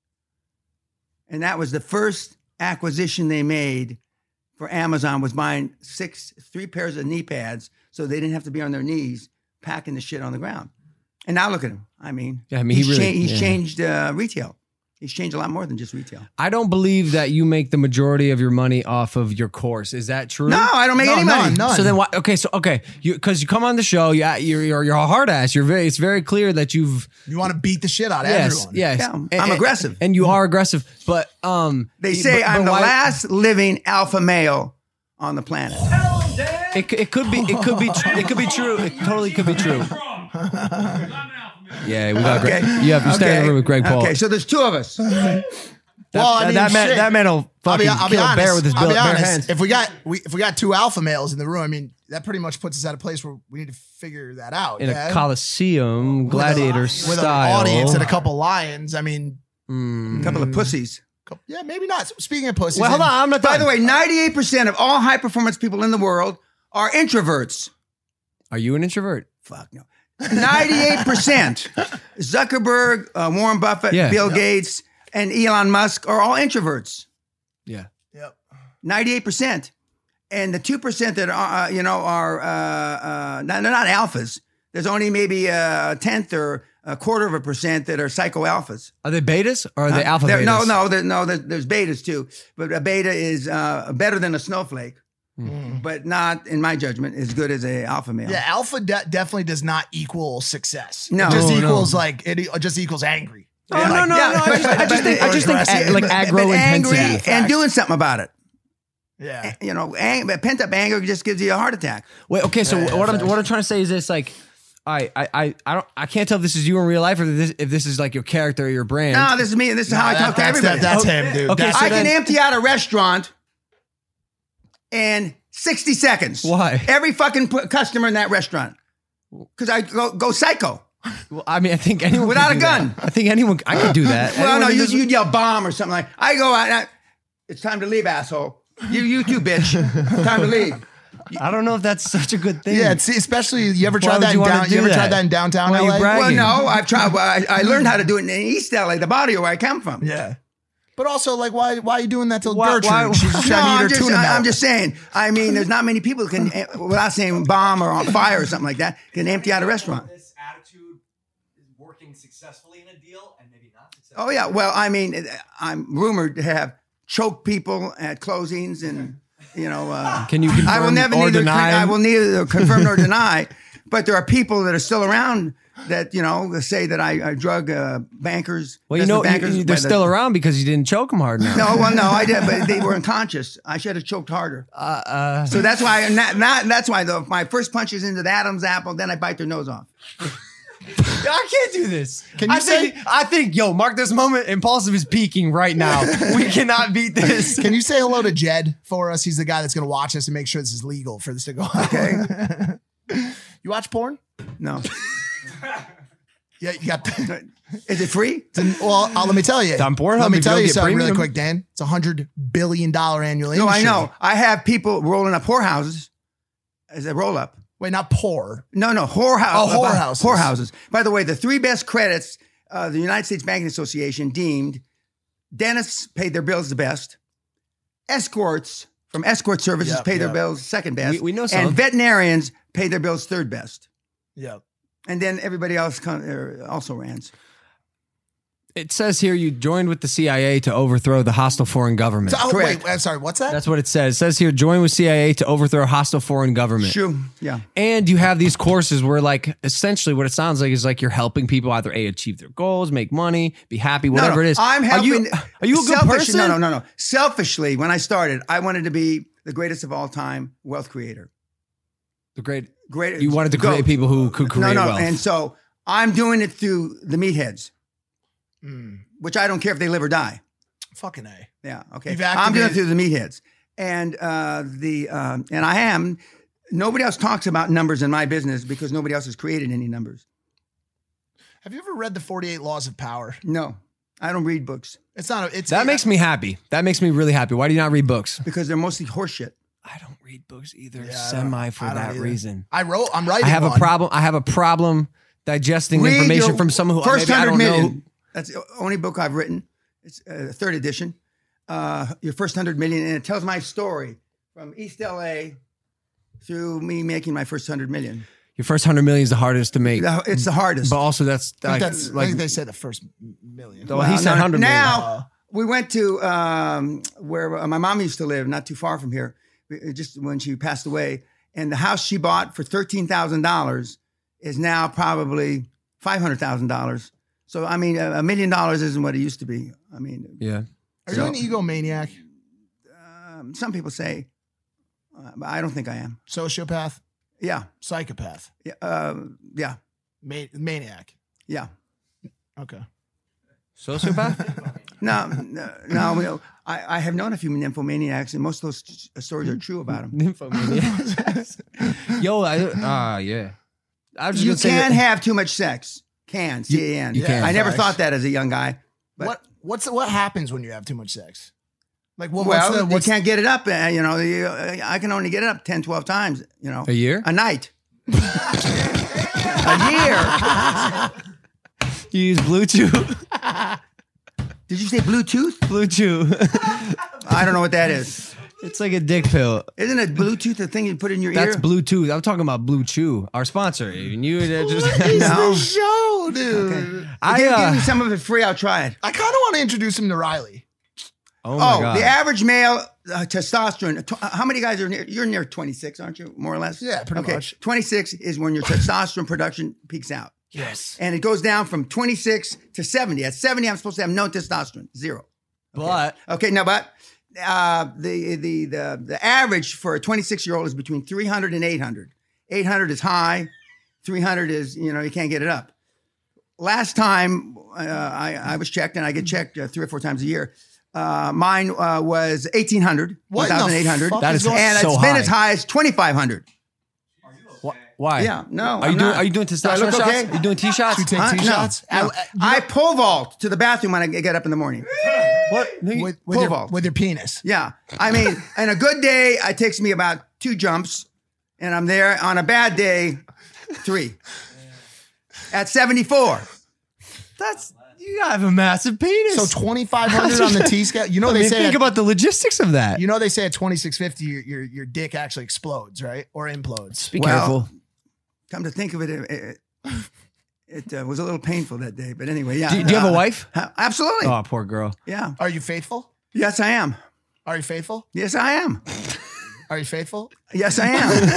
And that was the first acquisition they made for Amazon, was buying six, three pairs of knee pads so they didn't have to be on their knees packing the shit on the ground. And now look at him. I mean, Yeah, I mean, he he's, really- cha- he's yeah. changed uh, retail. He's changed a lot more than just retail. I don't believe that you make the majority of your money off of your course. Is that true? No, I don't make No, any money. none, none. So then why? Okay, so okay, you because you come on the show, yeah, you're you're, you're a hard ass. You're very. It's very clear that you've you want to beat the shit out of yes, everyone. yes. Yeah, I'm And- and- aggressive. and you are aggressive. But um, They say but- I'm but the why- last living alpha male on the planet. It, c- it could be. It could be. tr- It could be true. It totally could be true. Strong. I'm an alpha male. Yeah, we got. Okay. Greg, you have. You stand in the room with Greg Paul. Okay, so there's two of us. That, Well, I that- mean, that man. shit. That man will I'll fucking be, I'll be kill a honest. bear with his I'll be bare honest. hands. If we got we, if we got two alpha males in the room, I mean, that pretty much puts us at a place where we need to figure that out. In yeah? a coliseum, gladiator with style. an audience and a couple lions. I mean, Mm. A couple of pussies. couple- yeah, maybe not. Speaking of pussies, Well, hold on. and- I'm not. By done. the way, ninety-eight percent of all high performance people in the world are introverts. Are you an introvert? Fuck no. ninety-eight percent. Zuckerberg, uh, Warren Buffett, Yeah. Bill Yep. Gates, and Elon Musk are all introverts. Yeah. Yep. ninety-eight percent. And the two percent that are, uh, you know, are, uh, uh, not, they're not alphas. There's only maybe a tenth or a quarter of a percent that are psycho alphas. Are they betas or are they alpha There- betas? No, no, there, no. There, there's betas too, but a beta is uh, better than a snowflake, but not, in my judgment, as good as a alpha male. Yeah, alpha de- definitely does not equal success. No. it just No, no. equals like it, e- it just equals angry. No, no, no, no. I just, I just think, I just think Aggressive. a- like But- aggro but angry intensity. and doing something about it. Yeah. You know, ang- pent up anger just gives you a heart attack. Wait, okay. So Yeah, what I'm facts. what I'm trying to say is this: like, I I I I don't I can't tell if this is you in real life or if this if this is like your character or your brand. No, this is me, and this is how I Nah, talk to that's, everybody. that- that's Okay. him, dude. Okay, That's- so I can then- empty out a restaurant in sixty seconds. Why? Every fucking p- customer in that restaurant. Because I go, go psycho. Well, I mean, I think anyone Without could a do that. gun. I think anyone I could do that. Well, Anyone no, in you, this- you'd yell bomb or something like I go out. And I, it's time to leave, asshole. You, you too, bitch. Time to leave. I don't know if that's such a good thing. Yeah, it's, especially you ever Why tried would that you in wanna down, do you ever that? tried that in downtown Why are you L A? bragging? Well, no, I've tried. well, I, I learned how to do it in East L A, the barrio where I come from. Yeah. But also, like, why why are you doing that to Why- Gertrude? why- She's just No, trying to eat I'm her just, tuna I- melt. I'm just saying. I mean, there's not many people who can, eh, without saying bomb or on fire or something like that, can empty out a restaurant. This attitude is working successfully in a deal and maybe not successfully. Oh yeah. Well, I mean, I'm rumored to have choked people at closings, and you know, uh, Can you confirm I will never or neither. deny? I will neither confirm nor deny. But there are people that are still around that you know say that I, I drug uh, bankers. well, you know, investment you, bankers you, by they're the- still around because you didn't choke them hard enough. No, well, no, I did, but they were unconscious. I should have choked harder. Uh, uh, So that's why. Not, not, that's why though. If my first punch is into the Adam's apple, then I bite their nose off. I can't do this. Can you I think, I think, yo, mark this moment. Impulsive is peaking right now. We cannot beat this. Can you say hello to Jed for us? He's the guy that's going to watch us and make sure this is legal for this to go on. Okay. You watch porn? No. Yeah, you got. Is it free? Well, uh, let me tell you. It's on Pornhub Let me if you tell don't you get something really premium. quick, Dan. It's a hundred billion dollar annual No, I industry. know. I have people rolling up whorehouses as a roll up. Wait, not poor. No, no, whorehouse. Oh, whorehouses. Whorehouses. By the way, the three best credits uh, the United States Banking Association deemed Dentists paid their bills the best. Escorts from escort services Yep, paid their yep. bills second best. We- we know some. And veterinarians paid their bills third best. Yeah. And then everybody else con- er, also rans. It says here you joined with the C I A to overthrow the hostile foreign government. So, oh, Correct. wait, I'm sorry. What's that? That's what it says. It says here join with C I A to overthrow hostile foreign government. True. Yeah. And you have these courses where, like, essentially what it sounds like is like you're helping people either A, achieve their goals, make money, be happy, whatever no, no. it is. I'm helping. Are you, are you a good selfish- person? No, no, no, no. Selfishly, when I started, I wanted to be the greatest of all time wealth creator. The great. Great. You wanted to Go. create people who could create no, no. wealth. And so I'm doing it through the meatheads, Mm, which I don't care if they live or die. fucking A. Yeah. Okay. You've I'm doing it activated- through the meatheads, and uh, the um, and I am. Nobody else talks about numbers in my business because nobody else has created any numbers. Have you ever read the forty-eight Laws of Power? No, I don't read books It's not a, it's that makes me happy. That makes me really happy. Why do you not read books? because they're mostly horseshit. I don't read books either. Yeah, I don't- Semi for I don't that either. reason. I wrote, I'm writing I have one. a problem. I have a problem digesting Read information your from someone who first maybe I hundred don't million. know. That's the only book I've written. It's a third edition. Uh, your first hundred million, and it tells my story from East L A through me making my first hundred million. Your first hundred million is the hardest to make, The- It's the hardest. but also that's I like, think that's, I like think they said the first m- million. well, he Well, said no, hundred million. now, we went to um, where uh, my mom used to live, not too far from here, uh, just when she passed away. And the house she bought for thirteen thousand dollars is now probably five hundred thousand dollars. So, I mean, a a million dollars isn't what it used to be. I mean, Yeah. Are So- you an egomaniac? um, some people say, uh, but I don't think I am. Sociopath? Yeah. Psychopath? Yeah. Uh, yeah. Ma- maniac? Yeah. Okay. Sociopath? No, no, no. we- I, I have known a few nymphomaniacs, and most of those st- stories are true about them. Nymphomaniac. Yo, I ah yeah. I was just You gonna say can that- have too much sex. Can C A N. you can. I never Facts. thought that as a young guy. But, what what's what happens when you have too much sex? Like what, well, what's the what's you can't get it up. Uh, you know, you, uh, I can only get it up ten, twelve times. You know, a year. a night, a year. You use Bluetooth. Did you say Bluetooth? Bluetooth. I don't know what that is. It's like a dick pill. Isn't it Bluetooth the thing you put in your That's ear? Bluetooth. I'm talking about Blue Chew, our sponsor. And you uh, just No. show, dude? Okay. I give, give uh, me some of it free. I'll try it. I kind of want to introduce him to Riley. oh my Oh, god. the average male uh, testosterone. Tw- how many guys are near? You're near twenty-six, aren't you? More or less. Yeah, pretty okay. much. twenty-six is when your testosterone production peaks out, yes. and it goes down from twenty-six to seventy. At seventy, I'm supposed to have no testosterone, zero. But Okay, no, but uh, the the the the average for a twenty-six year old is between three hundred and eight hundred. eight hundred is high, three hundred is, you know, you can't get it up. Last time uh, I, I was checked, and I get checked uh, three or four times a year. Uh, mine uh, was eighteen hundred, What in the eighteen hundred, fuck That is going- and so it's been high. as high as twenty-five hundred. wh- why? Yeah, no. Are you I'm doing? not. Are you doing Do I testosterone look shots? okay? Are you doing T shots? You take Huh? T shots? No, no. I pole vault to the bathroom when I get up in the morning. What? No, you- with, with, pole your, vault. with your penis. Yeah. I mean, on a good day, it takes me about two jumps, and I'm there. On a bad day, three. At seventy-four. That's you have a massive penis. So twenty-five hundred on the T scale. You know I they mean, say think at, about the logistics of that. you know they say at twenty-six fifty your, your your dick actually explodes, right? Or implodes. Be Well, careful. Come to think of it, it, it, it, uh, was a little painful that day. But anyway, yeah. Do, do you have a Uh, wife? uh, Absolutely. Oh, poor girl. Yeah. Are you faithful? Yes, I am. Are you faithful? Yes, I am. Are you faithful? Yes, I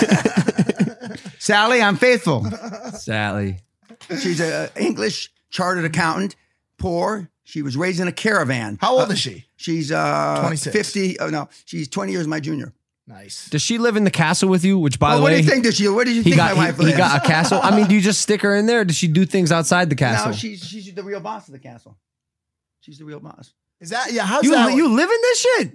am. Sally, I'm faithful. Sally. She's an English chartered accountant, poor. She was raised in a caravan. How old Uh, is she? She's uh, twenty-six. fifty. Oh, no. She's twenty years my junior. Nice. Does she live in the castle with you? Which, by Oh, the what way, do you think? Does she, where did you he think got my wife he, he lives? got a castle. I mean, do you just stick her in there? Or does she do things outside the castle? No, she's, she's the real boss of the castle. She's the real boss. Is that yeah? How's you that? you live in this shit?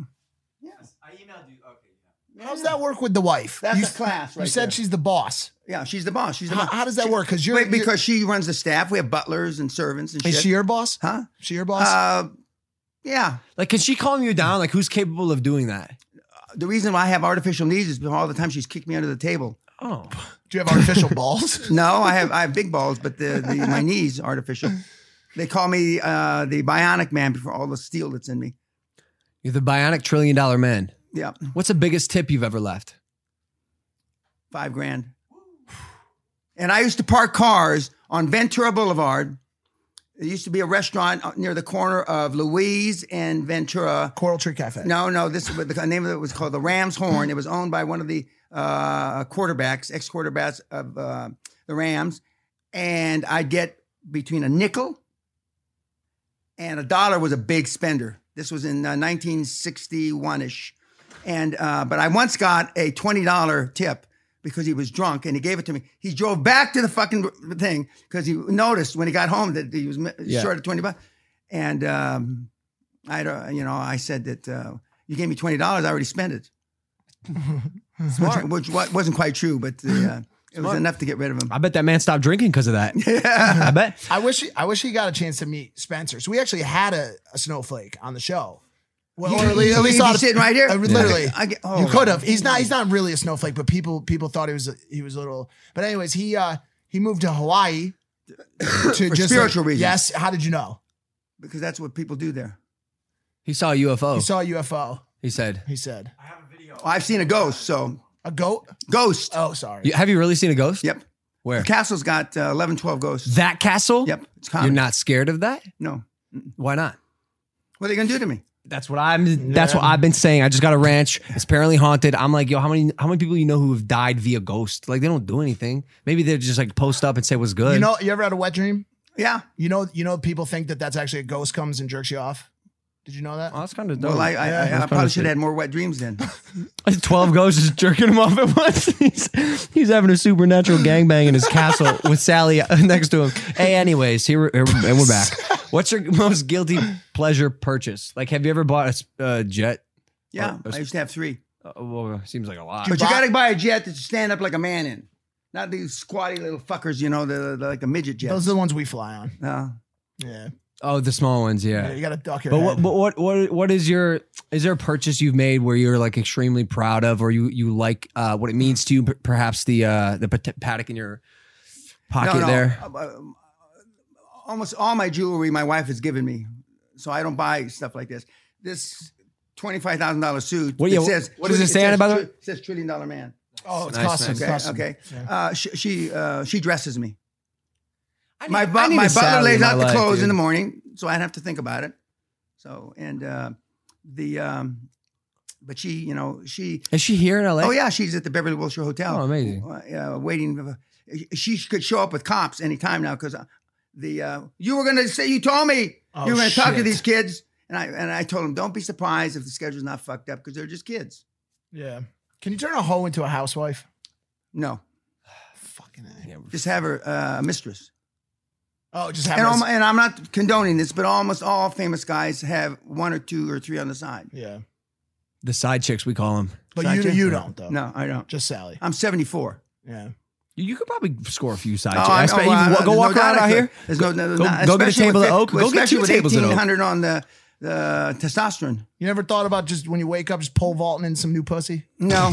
I emailed you. Okay, yeah. How's that work with the wife? That's you, a class right You said there. she's the boss. Yeah, she's the boss. She's the How, boss. how does that She- work? Because you're, Wait, you're because she runs the staff. We have butlers and servants and shit. is she your boss? Huh? She your boss? Uh, yeah. Like, can she calm you down? Like, who's capable of doing that? The reason why I have artificial knees is because all the time she's kicked me under the table. Oh, Do you have artificial balls? No, I have I have big balls, but the, the my knees artificial. They call me uh, the bionic man for all the steel that's in me. You're the bionic trillion dollar man. Yeah, What's the biggest tip you've ever left? five grand. And I used to park cars on Ventura Boulevard. There used to be a restaurant near the corner of Louise and Ventura. Coral Tree Cafe. No, no, this the name of it was called the Rams Horn. It was owned by one of the uh, quarterbacks, ex-quarterbacks of uh, the Rams. And I'd get between a nickel and a dollar was a big spender. This was in uh, nineteen sixty-one-ish. And uh, but I once got a twenty dollar tip because he was drunk and he gave it to me. He drove back to the fucking thing because he noticed when he got home that he was Yeah. short of twenty bucks. And um, I, uh, you know, I said that uh, you gave me twenty dollars. I already spent it. Smart. Which, which wasn't quite true, but uh, it was enough to get rid of him. I bet that man stopped drinking because of that. I bet. I wish he, I wish he got a chance to meet Spencer. So we actually had a, a snowflake on the show. Well, You- or at least, at least you on- sitting right here? uh, literally, I get- oh. you could have. He's not. He's not really a snowflake, but people people thought he was. A, he was a little. But anyways, he uh he moved to Hawaii to For just spiritual reasons. Yes. How did you know? Because that's what people do there. He saw a U F O. He saw a U F O. He said. He said Oh, I've seen a ghost, so a goat. ghost. Oh, sorry. You- have you really seen a ghost? Yep. Where? The castle's got uh, eleven, twelve ghosts. That castle? Yep. It's You're common. not scared of that? No. Why not? What are they going to do to me? That's what I'm. That's what I've been saying. I just got a ranch. It's apparently haunted. I'm like, yo, how many how many people you know who have died via ghost? Like they don't do anything. Maybe they just like post up and say what's good. You know, you ever had a wet dream? Yeah. You know, you know, people think that that's actually a ghost comes and jerks you off. Did you know that? Oh, that's kind of dope. Well, I, I, Yeah, I, I that's probably kinda should have sick. had more wet dreams then. twelve ghosts just jerking him off at once. he's, he's having a supernatural gangbang in his castle with Sally next to him. Hey, anyways, here, here and we're back. What's your most guilty pleasure purchase? Like, have you ever bought a s- uh, jet? Yeah. Oh, I used to have three. Uh, well, seems like a lot. But you buy- got to buy a jet that you stand up like a man in. Not these squatty little fuckers, you know, the, the like a midget jet. Those are the ones we fly on. No. Yeah. Oh, the small ones, Yeah, yeah. you got to duck your But head. what, but what, what, what is your? Is there a purchase you've made where you're like extremely proud of, or you you like uh, what it means to you? p- Perhaps the uh, the pat- paddock in your pocket no, no. there. Uh, uh, almost all my jewelry my wife has given me. So I don't buy stuff like this. This twenty-five thousand dollars suit. What- yeah, it says, what does it say on it, says by the tri- way? It says trillion dollar man. oh, it's Nice, custom. nice. It's Okay. custom. Okay. Yeah. Uh, she she, uh, she dresses me. I My, need- bu- I need my a butler Sally lays in my out the life, clothes in dude. the morning, so I'd have to think about it. So and uh, the um, but she, you know, she. Is she here in L A? Oh yeah, she's at the Beverly Wilshire Hotel. Oh, amazing. Uh, waiting. for- She could show up with cops anytime now because the uh, you were going to say you told me Oh, you were going to talk to shit. these kids, and I and I told them don't be surprised if the schedule's not fucked up because they're just kids. Yeah. Can you turn a hoe into a housewife? No, Fucking A. Yeah, just have her uh, a mistress. Oh, just have And, her all as- my, and I'm not condoning this, but almost all famous guys have one or two or three on the side. Yeah. the side chicks we call them. But Side you chick? you don't though. No, I don't. Just Sally. I'm seventy-four. Yeah. You, you could probably score a few side Oh, chicks. I I know, expect well, you I- can go there's walk no around doubt I out could. here. There's no, no, Go- not- go get a especially table with of fif- oak. Go get especially two with tables of oak. eighteen hundred on the the testosterone. You never thought about just when you wake up, just pole vaulting in some new pussy? No.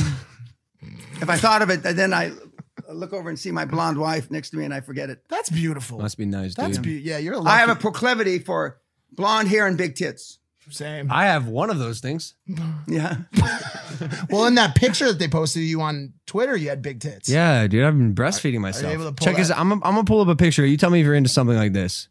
If I thought of it, then I look over and see my blonde wife next to me, and I forget it. That's beautiful. Must be nice, dude. That's be- yeah. You're a lucky. I have a proclivity for blonde hair and big tits. Same. I have one of those things. Yeah. Well, in that picture that they posted of you on Twitter, you had big tits. Yeah, dude, I've been breastfeeding myself. able to pull Check this. that? I'm. I'm gonna pull up a picture. You tell me if you're into something like this.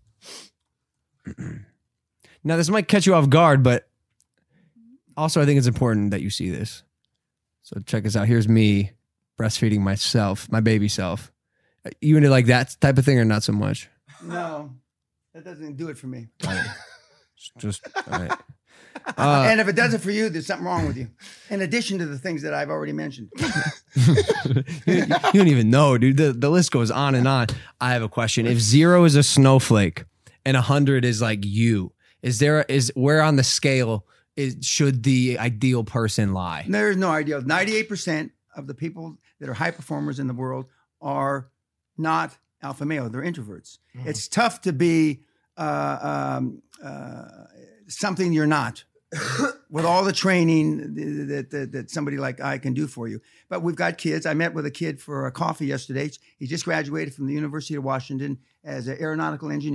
Now, this might catch you off guard, but also I think it's important that you see this. So check this out. Here's me breastfeeding myself, my baby self. You into like that type of thing or not so much? No, that doesn't do it for me. Just all right. Uh, and if it does it for you, there's something wrong with you. In addition to the things that I've already mentioned. you, you don't even know, dude. The, the list goes on and on. I have a question. If zero is a snowflake and a hundred is like you, is there is where on the scale is should the ideal person lie? There's no idea. ninety-eight percent of the people that are high performers in the world are not alpha male. They're introverts. Mm-hmm. It's tough to be uh, um, uh, something you're not with all the training that, that, that somebody like I can do for you. But we've got kids. I met with a kid for a coffee yesterday. He just graduated from the University of Washington as an aeronautical engineer.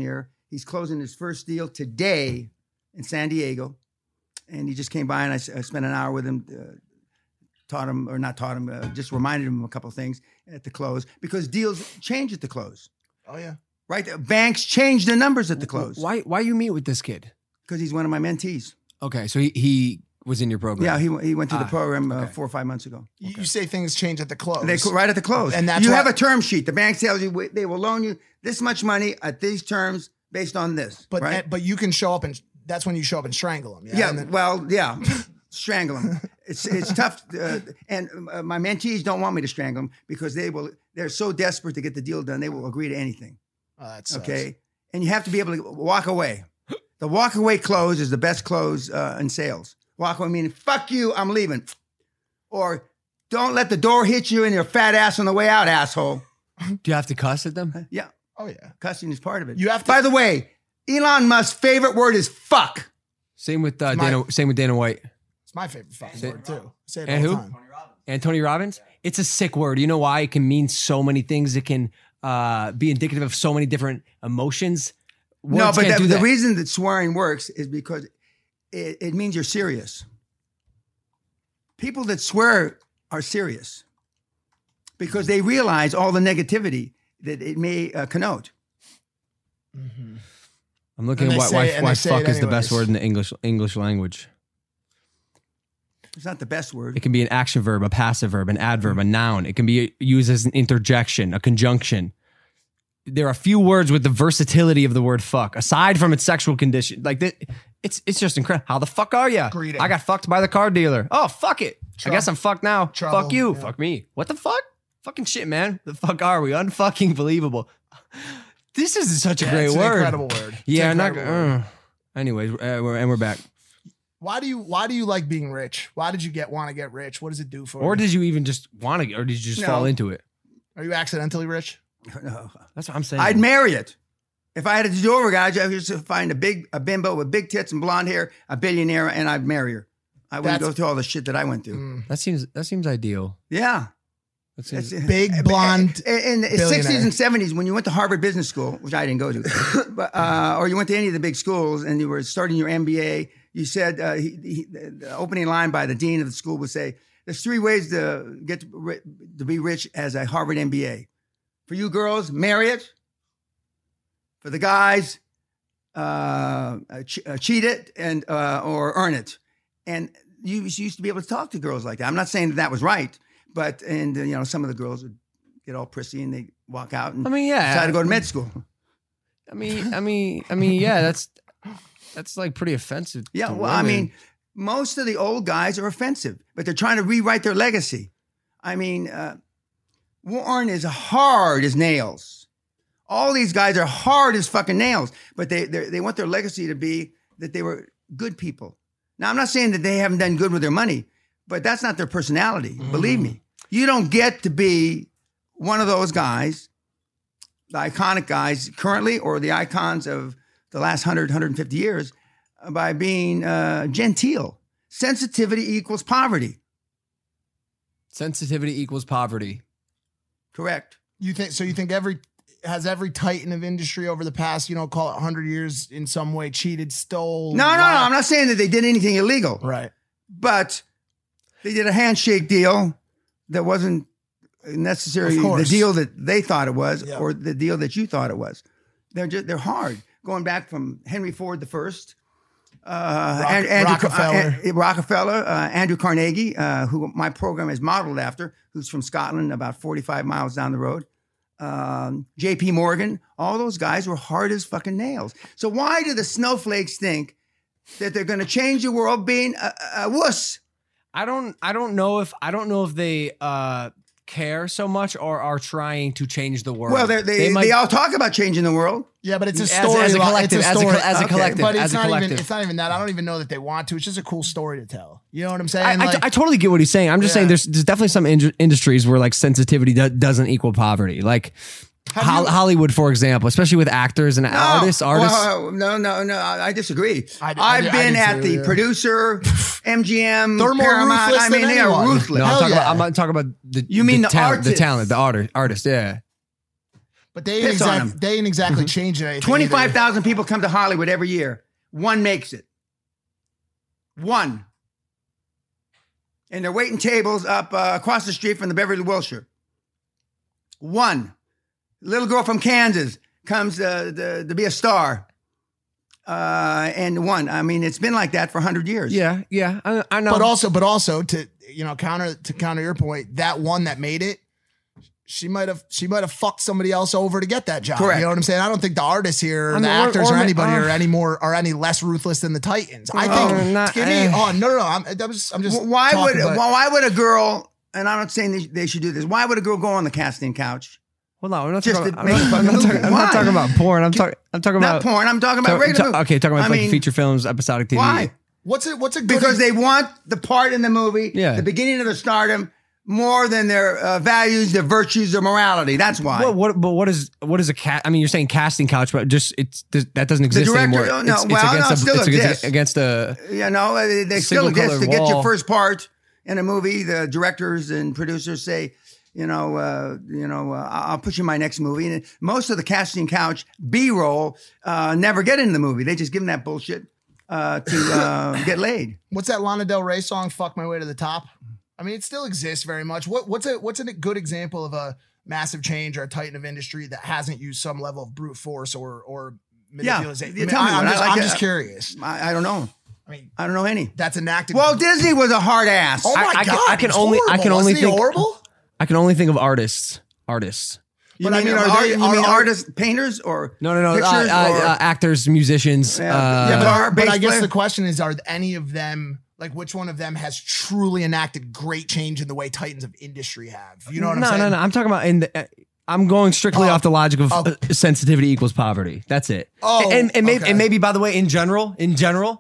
He's closing his first deal today in San Diego. And he just came by and I, s- I spent an hour with him, uh, taught him, or not taught him, uh, just reminded him of a couple of things at the close because deals change at the close, Oh yeah. right? The banks change their numbers at the close Why why you meet with this kid? because he's one of my mentees. Okay, so he, he was in your program. Yeah, he, he went to the Ah, program uh, okay. four or five months ago. You, you say things change at the close. They co- right at the close, And that's you why- have a term sheet. The bank tells you w- they will loan you this much money at these terms based on this. but right? but you can show up and that's when you show up and strangle them. Yeah. yeah, And then- well, yeah, strangle them. It's it's tough, uh, and uh, my mentees don't want me to strangle them because they will. They're so desperate to get the deal done, they will agree to anything. oh, that sucks. Okay, and you have to be able to walk away. The walk away close is the best close uh, in sales. Walk away meaning fuck you, I'm leaving, or don't let the door hit you in your fat ass on the way out, asshole. Do you have to cuss at them? Yeah, Oh yeah. cussing is part of it. You have to- By the way, Elon Musk's favorite word is fuck. Same with uh, It's my- Dana. Same with Dana White It's my favorite fucking Say- word too. I say it And all who? the time. and Tony Robbins. It's a sick word. You know why? It can mean so many things. It can uh, be indicative of so many different emotions. Words no, but can't the, do the that. reason that swearing works is because it, it means you're serious. People that swear are serious because they realize all the negativity that it may uh, connote. I'm looking And at they why, say- why, and why they say fuck it is the best anyways. word in the English English language. It's not the best word. It can be an action verb, a passive verb, an adverb, a noun. It can be used as an interjection, a conjunction. There are a few words with the versatility of the word fuck, aside from its sexual condition. Like th- it's it's just incredible. How the fuck are you? Greeting. I got fucked by the car dealer. Oh, fuck it. I Trouble. guess I'm fucked now. Trouble, Fuck you. yeah. Fuck me. What the fuck? Fucking shit, man. The fuck are we? Unfucking believable. This is such a Yeah, great it's an word. incredible word. It's Yeah, an not. incredible word. Uh, anyways, uh, we're, and we're back. Why do you Why do you like being rich? Why did you get want to get rich? What does it do for Or you? did you even just want to? Or did you just No. fall into it? Are you accidentally rich? No. That's what I'm saying. I'd marry it. If I had to do over, guys, I would just find a big a bimbo with big tits and blonde hair, a billionaire, and I'd marry her. I wouldn't That's- go through all the shit that I went through. Mm. That seems that seems ideal. Yeah. That seems, That's- Big blonde In, in the billionaire. sixties and seventies, when you went to Harvard Business School, which I didn't go to, but uh, or you went to any of the big schools and you were starting your M B A, you said uh, he, he, the opening line by the dean of the school would say, "There's three ways to get to, ri- to be rich as a Harvard M B A. For you girls, marry it. For the guys, uh, uh, ch- uh, cheat it and uh, or earn it." And you used to be able to talk to girls like that. I'm not saying that that was right, but and uh, you know some of the girls would get all prissy and they walk out and I mean, yeah. decide to go to med school. I mean, I mean, I mean, yeah. That's that's like pretty offensive. Yeah, to well, I women. mean, most of the old guys are offensive, but they're trying to rewrite their legacy. I mean, uh, Warren is hard as nails. All these guys are hard as fucking nails, but they they they want their legacy to be that they were good people. Now, I'm not saying that they haven't done good with their money, but that's not their personality. Believe me, you don't get to be one of those guys, the iconic guys currently, or the icons of the last one hundred, one hundred fifty years, uh, by being uh, genteel. Sensitivity equals poverty. sensitivity equals poverty. Correct. You think so? You think every has every titan of industry over the past, you know, call it one hundred years in some way cheated, stole? No, no, no. lied? I'm not saying that they did anything illegal, Right. but they did a handshake deal that wasn't necessarily Of the course. deal that they thought it was, Yeah. or the deal that you thought it was. They're just they're hard. Going back from Henry Ford the first, uh, Rock- and, Andrew, Rockefeller. uh, uh, Rockefeller, uh, Andrew Carnegie, uh, who my program is modeled after, who's from Scotland, about forty-five miles down the road. Um, J P Morgan, all those guys were hard as fucking nails. So why do the snowflakes think that they're going to change the world being a, a, a wuss? I don't. I don't know if. I don't know if they uh, care so much or are trying to change the world. Well, they're- they they, might- all talk about changing the world. Yeah, but it's a As- story. as a li- collective, it's a as a story. co- as a Okay, collective, but it's as a not even. collective. It's not even that. I don't even know that they want to. It's just a cool story to tell. You know what I'm saying? I, I, Like, I totally get what he's saying. I'm just Yeah. saying there's there's definitely some in- industries where like sensitivity do- doesn't equal poverty. Like Have Hol- you- Hollywood, for example, especially with actors and artists. Artists. Well, no, no, no. I I disagree. I d- I I've do- I been do at too, the yeah. producer, M G M, They're more Paramount. ruthless I mean, than they anyone. are ruthless. no, I'm Hell talking, yeah. about, I'm not talking about the You mean the talent, the artist. talent, the artist, artist. Yeah. But they ain't, Piss on exact, them. they ain't exactly changing anything. twenty-five either. thousand people come to Hollywood every year. One makes it. One. And they're waiting tables up uh, across the street from the Beverly Wilshire. One. Little girl from Kansas comes uh, to, to be a star. Uh, and one. I mean, it's been like that for one hundred years. Yeah, yeah, I, I know. But also, but also to you know counter to counter your point, that one that made it, she might have she might have fucked somebody else over to get that job. Correct. You know what I'm saying? I don't think the artists here, or I mean, the or- actors, or, or- anybody uh, are any more are any less ruthless than the Titans. I Oh, think. not- give me. eh. Oh no, no, no. I'm, I'm just. I'm just. Why would talking about- why would a girl? And I'm not saying they, they should do this. Why would a girl go on the casting couch? Hold on, we're not Just talking to about, I'm make not, a I'm not fucking talking, I'm movie. not talking Why? about porn. I'm talking. I'm talking Not about porn. I'm talking about talk- regular. ta- okay, talking about I like mean, feature films, episodic T V. Why? What's it? What's a good Because they want the part in the movie, Yeah. the beginning of their stardom, more than their uh, values, their virtues, their morality. That's why. What, what, but what is what is a cat? I mean, you're saying casting couch, but just it's that doesn't exist director- anymore. oh, no, it's, well, it's against no, a, it still it's against, exists. against a You know, uh, they they still Single exist. To colored get your wall. first part in a movie, the directors and producers say, you know, uh, you know, uh, I'll put you in my next movie. And most of the casting couch B-roll uh, never get into the movie. They just give them that bullshit uh, to uh, get laid. What's that Lana Del Rey song? Fuck My Way to the Top. I mean, it still exists very much. What what's a what's a good example of a massive change or a titan of industry that hasn't used some level of brute force or or Yeah, manipulation? you I mean, tell me I, am one. I just, like I'm it. just curious. I, I don't know. I mean, I don't know any. that's enacted. Walt Disney was a hard ass. Oh my I- I can- god! I can it's only- I horrible. can only Wasn't he think- horrible. I can only think of artists. Artists. You But I mean, mean, are art, they- you are- mean are- artists, painters, or No, no, no. Uh, pictures, uh, or uh, actors, musicians. Yeah, uh, yeah, but, Guitar, but I bass guess player? the question is: are any of them like which one of them has truly enacted great change in the way titans of industry have? You know what no, I'm saying? no, no. I'm talking about in the. Uh, I'm going strictly Oh, off the logic of oh. uh, sensitivity equals poverty. That's it. Oh, and and maybe okay. and maybe by the way, in general, in general,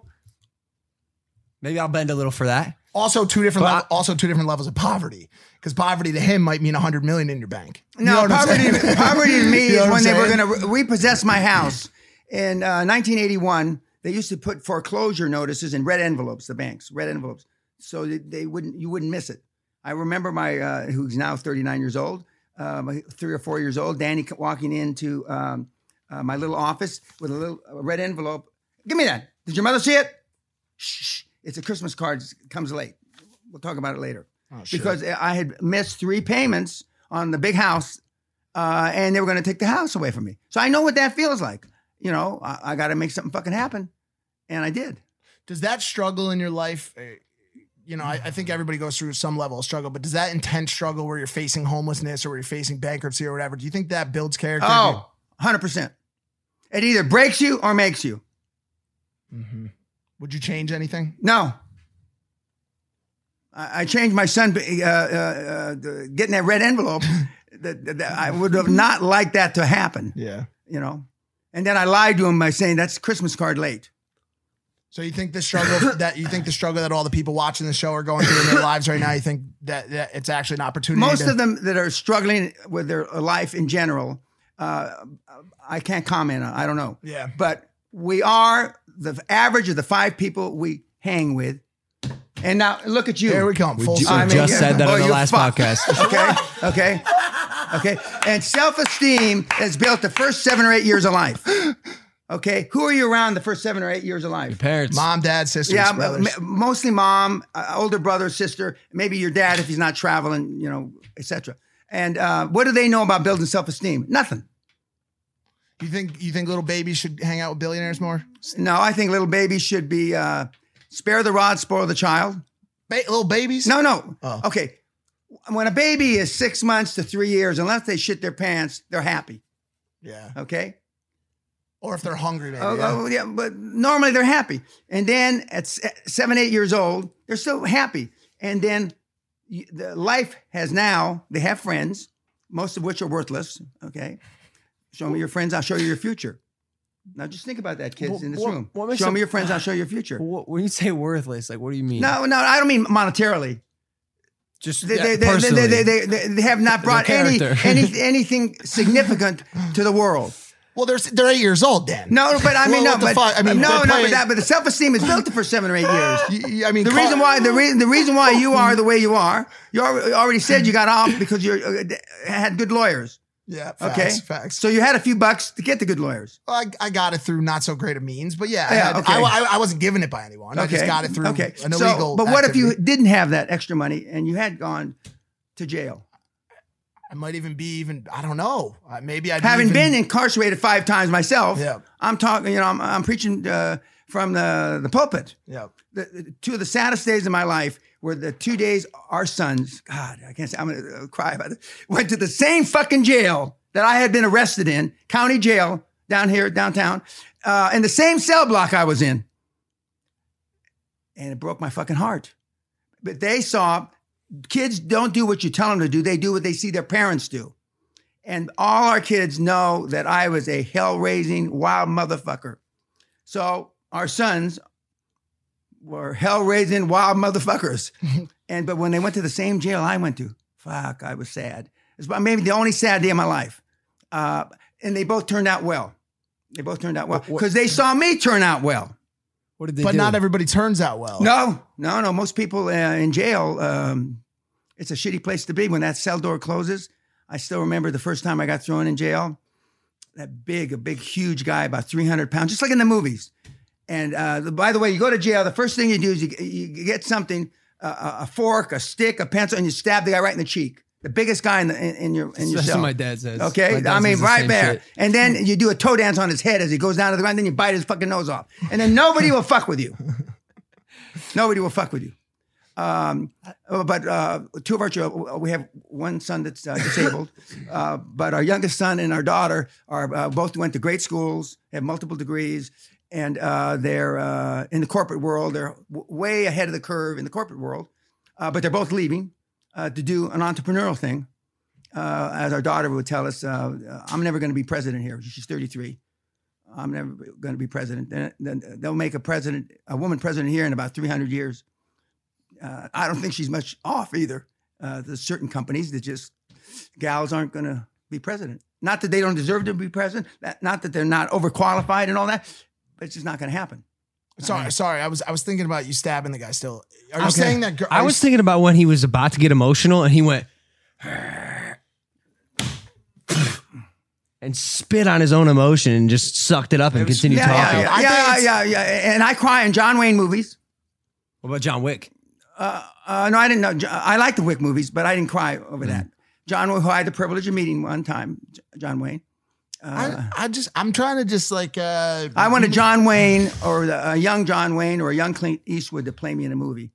maybe I'll bend a little for that. Also, two different But level, also two different levels of poverty. Because poverty to him might mean a hundred million in your bank. You know No, what I'm poverty, saying? poverty to me You know is what when I'm they were saying? going to re- repossess my house. In uh, nineteen eighty-one, they used to put foreclosure notices in red envelopes, the banks, red envelopes, so that they wouldn't, you wouldn't miss it. I remember my, uh, who's now thirty-nine years old, um, three or four years old, Danny walking into um, uh, my little office with a little a red envelope. Give me that. Did your mother see it? Shh, shh. It's a Christmas card. It comes late. We'll talk about it later. Oh, shit. Because I had missed three payments on the big house, uh, and they were going to take the house away from me. So I know what that feels like. You know, I, I got to make something fucking happen, and I did. Does that struggle in your life? uh, You know, I, I think everybody goes through some level of struggle, but does that intense struggle where you're facing homelessness or where you're facing bankruptcy or whatever, do you think that builds character? Oh, one hundred percent. It either breaks you or makes you. Mhm. Would you change anything? No. I, I changed my son uh, uh, uh, the- getting that red envelope. that, that- that I would have not liked that to happen, Yeah. you know. And then I lied to him by saying that's Christmas card late. So you think the struggle that you think the struggle that all the people watching the show are going through in their lives right now, you think that, that it's actually an opportunity? Most to, of them that are struggling with their life in general, uh, I can't comment on. I don't know. Yeah. But we are the average of the five people we hang with. And now look at you. Here we come. Full ju- circle. I mean, just yeah, said that boy, on the you're last fucked. podcast. Okay. Okay. Okay. And self-esteem is built the first seven or eight years of life. Okay. Who are you around the first seven or eight years of life? Parents. Mom, dad, sisters, Yeah, brothers. m- mostly mom, uh, older brother, sister, maybe your dad if he's not traveling, you know, et cetera. And uh, what do they know about building self-esteem? Nothing. You think you think little babies should hang out with billionaires more? No, I think little babies should be uh, spare the rod, spoil the child. Ba- little babies? No, no. Oh. Okay. When a baby is six months to three years, unless they shit their pants, they're happy. Yeah. Okay. Or if they're hungry, maybe. Oh, yeah. oh, yeah, but normally they're happy. And then at s- seven, eight years old, they're still happy. And then you, the life has now, they have friends, most of which are worthless. Okay. Show me your friends, I'll show you your future. Now just think about that, kids What- in this what- room. what makes Show them- me your friends, I'll show you your future. Wh- When you say worthless, like what do you mean? No, no, I don't mean monetarily. just They, yeah, they, they, personally. they, they, they, they have not brought any, character. any anything significant to the world. Well, they're they're eight years old, Dan. No, but I mean, Well, no, what the but fuck? I mean, no, they're no, but playing- that, but the self-esteem is built for seven or eight years. You- you- I mean, The call- reason why the reason the reason why you are the way you are, you al- already said you got off because you uh, had good lawyers. Yeah. Facts, Okay. Facts. So you had a few bucks to get the good lawyers. Well, I, I got it through not so great of means, but yeah, I, Yeah, had, okay. I, I, I wasn't given it by anyone. I Okay. just got it through Okay. an So, illegal. but what if you activity. didn't have that extra money and you had gone to jail? I might even be even. I don't know. Uh, maybe I'd Having even, been incarcerated five times myself, Yeah. I'm talking. You know, I'm, I'm preaching uh, from the the pulpit. Yeah. The, the two of the saddest days of my life were the two days our sons. God, I can't say. I'm gonna uh, cry about it. Went to the same fucking jail that I had been arrested in, county jail down here downtown, uh, in the same cell block I was in, and it broke my fucking heart. But they saw. Kids don't do what you tell them to do. They do what they see their parents do. And all our kids know that I was a hell-raising, wild motherfucker. So our sons were hell-raising, wild motherfuckers. and But when they went to the same jail I went to, fuck, I was sad. It's maybe the only sad day of my life. Uh, and they both turned out well. They both turned out well. Because they saw me turn out well. What did they But do? not everybody turns out well. No, no, no. Most people uh, in jail, um, it's a shitty place to be when that cell door closes. I still remember the first time I got thrown in jail. That big, a big, huge guy, about three hundred pounds, just like in the movies. And uh, the, by the way, you go to jail, the first thing you do is you, you get something, uh, a fork, a stick, a pencil, and you stab the guy right in the cheek. The biggest guy in, the, in, in your in your That's cell. what my dad says. Okay, My dad I mean, says the right same there. shit. And then you do a toe dance on his head as he goes down to the ground. Then you bite his fucking nose off. And then nobody will fuck with you. Nobody will fuck with you. Um, but uh, two of our children, we have one son that's uh, disabled, uh, but our youngest son and our daughter are uh, both went to great schools, have multiple degrees, and uh, they're uh, in the corporate world. They're w- way ahead of the curve in the corporate world, uh, but they're both leaving uh, to do an entrepreneurial thing. Uh, as our daughter would tell us, uh, I'm never going to be president here. She's thirty-three. I'm never going to be president. Then, then they'll make a president, a woman president here in about three hundred years. Uh, I don't think she's much off either. Uh, there's certain companies that just, gals aren't going to be president. Not that they don't deserve to be president, that, not that they're not overqualified and all that, but it's just not going to happen. Sorry, sorry. I was I was thinking about you stabbing the guy. Still, are you Okay. saying that? Girl, I was thinking about when he was about to get emotional and he went and spit on his own emotion and just sucked it up and continued Yeah, talking. yeah, yeah, I yeah, think yeah, yeah, yeah. And I cry in John Wayne movies. What about John Wick? Uh, uh, no, I didn't know. Jo- I like the Wick movies, but I didn't cry over Mm. that. John, who I had the privilege of meeting one time, J- John Wayne. Uh, I, I just I'm trying to just like. Uh, I want a John Wayne or the, a young John Wayne or a young Clint Eastwood to play me in a movie.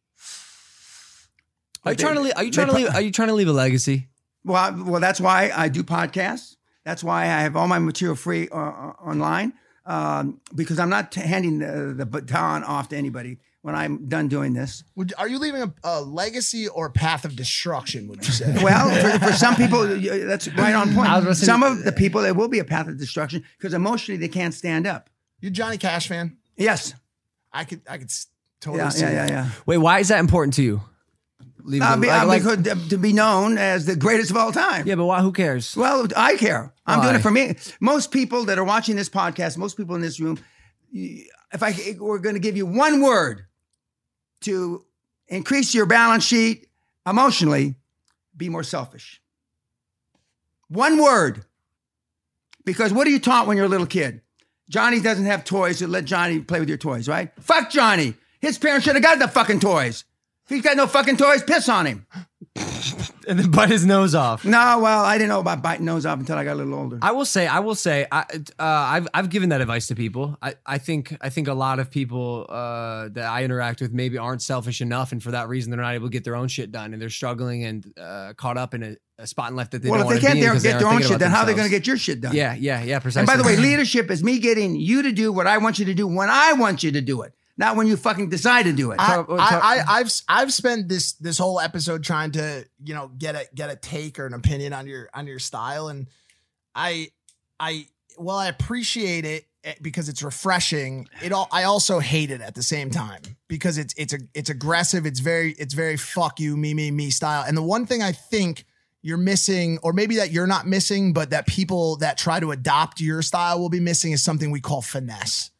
Are you They- trying to leave, are you they trying to put- leave, are you trying to leave a legacy? Well, I- well, that's why I do podcasts. That's why I have all my material free uh, uh, online um, because I'm not t- handing the, the baton off to anybody when I'm done doing this. would, are you leaving a, a legacy or a path of destruction? Would you say? Well, for, for some people, y- that's right on point. I was gonna say- Some of the people, it will be a path of destruction because emotionally they can't stand up. You a Johnny Cash fan? Yes. I could I could s- totally Yeah, see yeah, that. yeah, yeah. Wait, why is that important to you? Leave Uh, the- be- like- uh, like- because to, to be known as the greatest of all time. yeah, but why? Who cares? Well, I care. I'm Why? doing it for me. Most people that are watching this podcast, most people in this room, y- if I were going to give you one word to increase your balance sheet emotionally, be more selfish. One word. Because what are you taught when you're a little kid? Johnny doesn't have toys, so let Johnny play with your toys, right? Fuck Johnny. His parents should have got the fucking toys. If he's got no fucking toys, piss on him. And then bite his nose off. No, well, I didn't know about biting nose off until I got a little older. I will say, I will say, I, uh, I've I've given that advice to people. I, I think I think a lot of people uh, that I interact with maybe aren't selfish enough, and for that reason, they're not able to get their own shit done, and they're struggling and uh, caught up in a, a spot in life that they well, don't if they want to can't be in their- because they get their aren't own thinking shit done, about how are they going to themselves. get your shit done? Yeah, yeah, yeah, precisely. And by the way, leadership is me getting you to do what I want you to do when I want you to do it, not when you fucking decide to do it. I, Talk- I, talk- I, I've I've spent this this whole episode trying to you know get a get a take or an opinion on your on your style, and I I well I appreciate it eh, because it's refreshing. It all I also hate it at the same time because it's it's a it's aggressive. It's very it's very fuck you me me me style. And the one thing I think you're missing, or maybe that you're not missing, but that people that try to adopt your style will be missing, is something we call finesse.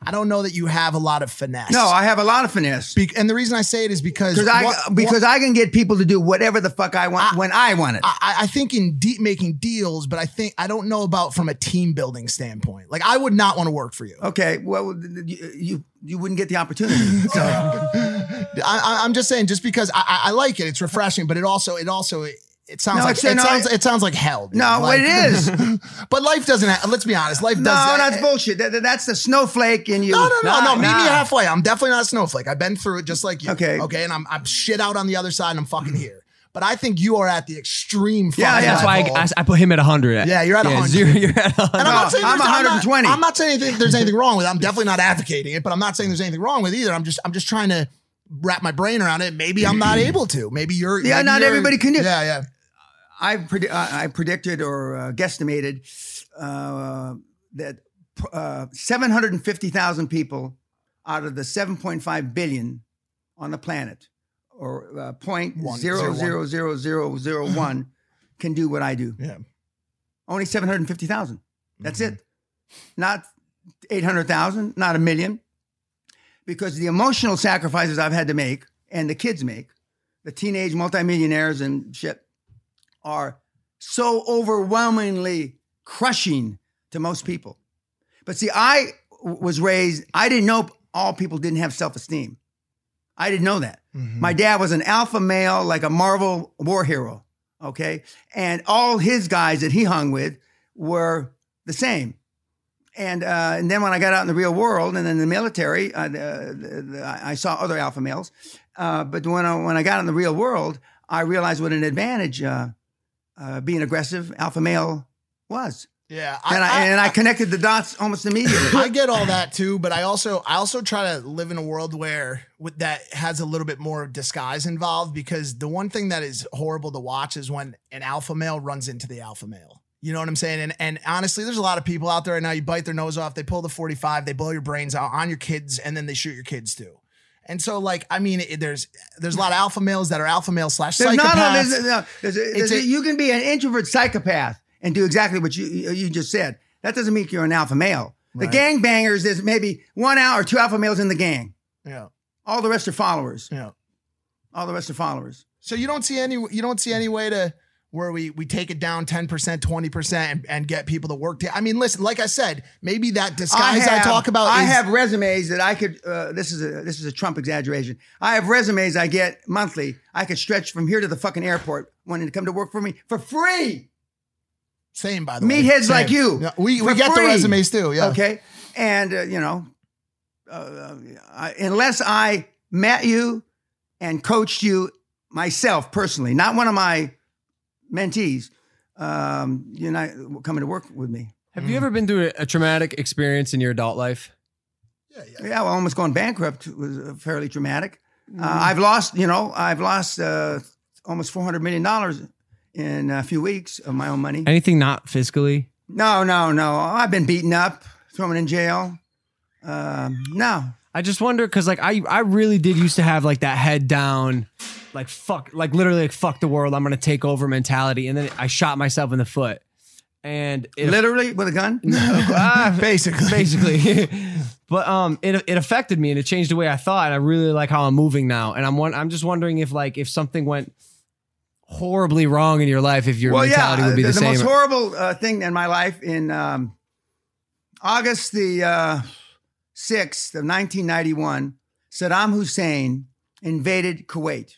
I don't know that you have a lot of finesse. No, I have a lot of finesse. Be- and the reason I say it is because Because I what- because what- I can get people to do whatever the fuck I want I- when I want it. I, I think in de- making deals, but I think I don't know about from a team building standpoint. Like I would not want to work for you. Okay, well, you you, you wouldn't get the opportunity. So I, I, I'm just saying, just because I, I I like it, it's refreshing, but it also it also it, it sounds No, like it's- it no, sounds it- it sounds like hell. dude. no, Like- what it is. But life doesn't. Have, let's be honest. Life No, does. that's bullshit. That, that- that's the snowflake in you. No, no, no, no. Nah, Meet me nah. halfway. I'm definitely not a snowflake. I've been through it just like you. Okay. Okay. And I'm I'm shit out on the other side and I'm fucking here. But I think you are at the extreme. Yeah, fucking yeah. That's why level. I, I, I put him at one hundred. Yeah, you're at one hundred. Zero, you're at one hundred. And I'm No, not saying I'm there's- one hundred twenty. I'm not, I'm not saying anything, there's anything wrong with it. I'm definitely not advocating it, but I'm not saying there's anything wrong with it either. I'm just I'm just trying to wrap my brain around it. Maybe I'm not able to. Maybe you're. Yeah, maybe not you're- everybody can do it. Yeah, yeah. I, predi- I I predicted or uh, guesstimated uh, that uh, seven hundred fifty thousand people out of the seven point five billion on the planet, or uh, point One, zero zero, zero zero zero zero one, can do what I do. Yeah. Only seven hundred fifty thousand. That's Mm-hmm. it. Not eight hundred thousand, not a million. Because the emotional sacrifices I've had to make, and the kids make, the teenage multimillionaires and shit, are so overwhelmingly crushing to most people. But see, I w- was raised, I didn't know all people didn't have self-esteem. I didn't know that. Mm-hmm. My dad was an alpha male, like a Marvel war hero, okay? And all his guys that he hung with were the same. And uh, and then when I got out in the real world and in the military, uh, the, the, the, I saw other alpha males. Uh, but when I, when I got in the real world, I realized what an advantage uh, uh, being aggressive alpha male was. Yeah. And I, and I connected the dots almost immediately. I get all that too, but I also I also try to live in a world where with that has a little bit more disguise involved, because the one thing that is horrible to watch is when an alpha male runs into the alpha male. You know what I'm saying? And and honestly, there's a lot of people out there right now. You bite their nose off, they pull the forty-five, they blow your brains out on your kids, and then they shoot your kids too. And so, like, I mean, it, there's there's a lot of alpha males that are alpha male slash There's not psychopaths. a, there's a, no, there's a, It's there's a- a- you can be an introvert psychopath and do exactly what you you just said. That doesn't mean you're an alpha male. The Right. gang bangers, there's maybe one out or two alpha males in the gang. Yeah, All the rest are followers. yeah. All the rest are followers. So you don't see any you don't see any way to where we we take it down ten percent, twenty percent and, and get people to work. To, I mean, listen, like I said, maybe that disguise I, have- talk about I is, have resumes that I could. Uh, this is a this is a Trump exaggeration. I have resumes I get monthly. I could stretch from here to the fucking airport wanting to come to work for me for free. same by the way. Meatheads Same. like you. Yeah, we we For get free. the resumes too. Yeah. Okay, and uh, you know, uh, I, unless I met you and coached you myself personally, not one of my mentees, um, you're not coming to work with me. Have you ever been through a, a traumatic experience in your adult life? Yeah, yeah. Yeah, well, almost going bankrupt was uh, fairly traumatic. Mm-hmm. Uh, I've lost, you know, I've lost uh, almost four hundred million dollars in a few weeks of my own money. Anything not fiscally? No, no, no. I've been beaten up, thrown in jail. Um, no. I just wonder because like I I really did used to have like that head down, like fuck, like literally like fuck the world, I'm gonna take over mentality, and then I shot myself in the foot, and it Literally with a gun? ah, Basically. basically. But um, it it affected me and it changed the way I thought. And I really like how I'm moving now. And I'm one, I'm just wondering if like if something went horribly wrong in your life, if your Well, mentality yeah, would be the, the, the same. most horrible uh, thing in my life in um, August the uh, sixth of nineteen ninety-one, Saddam Hussein invaded Kuwait.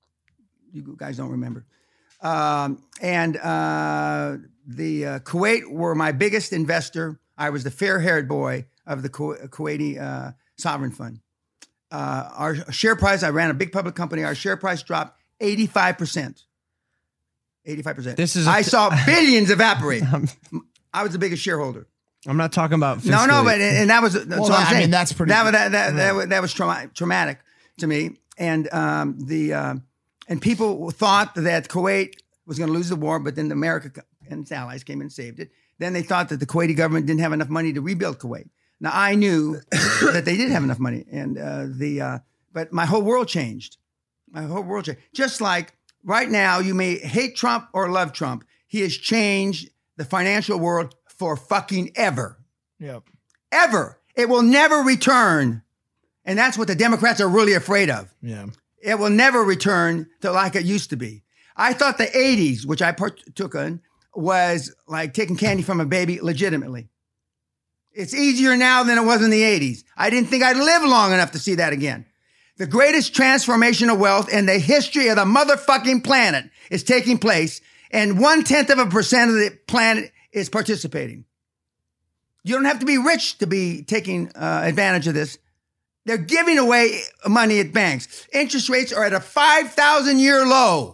You guys don't remember. Um, and uh, the uh, Kuwait were my biggest investor. I was the fair-haired boy of the Ku- Kuwaiti uh, sovereign fund. Uh, our share price, I ran a big public company. Our share price dropped eighty-five percent. eighty-five percent. This is a I th- saw billions evaporate. I was the biggest shareholder. I'm not talking about No, no, fiscally. but and that was that's Well, what I'm that- I saying. mean, that's pretty- That was- that that, yeah. that, was- that was trauma, traumatic to me, and um, the um, and people thought that Kuwait was going to lose the war, but then America and its allies came and saved it. Then they thought that the Kuwaiti government didn't have enough money to rebuild Kuwait. Now I knew that they did have enough money, and uh, the uh, but my whole world changed. My whole world changed. Just like right now, you may hate Trump or love Trump. He has changed the financial world for fucking ever. Yep. Ever. It will never return. And that's what the Democrats are really afraid of. Yeah. It will never return to like it used to be. I thought the eighties, which I partook in, was like taking candy from a baby legitimately. It's easier now than it was in the eighties. I didn't think I'd live long enough to see that again. The greatest transformation of wealth in the history of the motherfucking planet is taking place, and one-tenth of a percent of the planet is participating. You don't have to be rich to be taking uh, advantage of this. They're giving away money at banks. Interest rates are at a five thousand year low.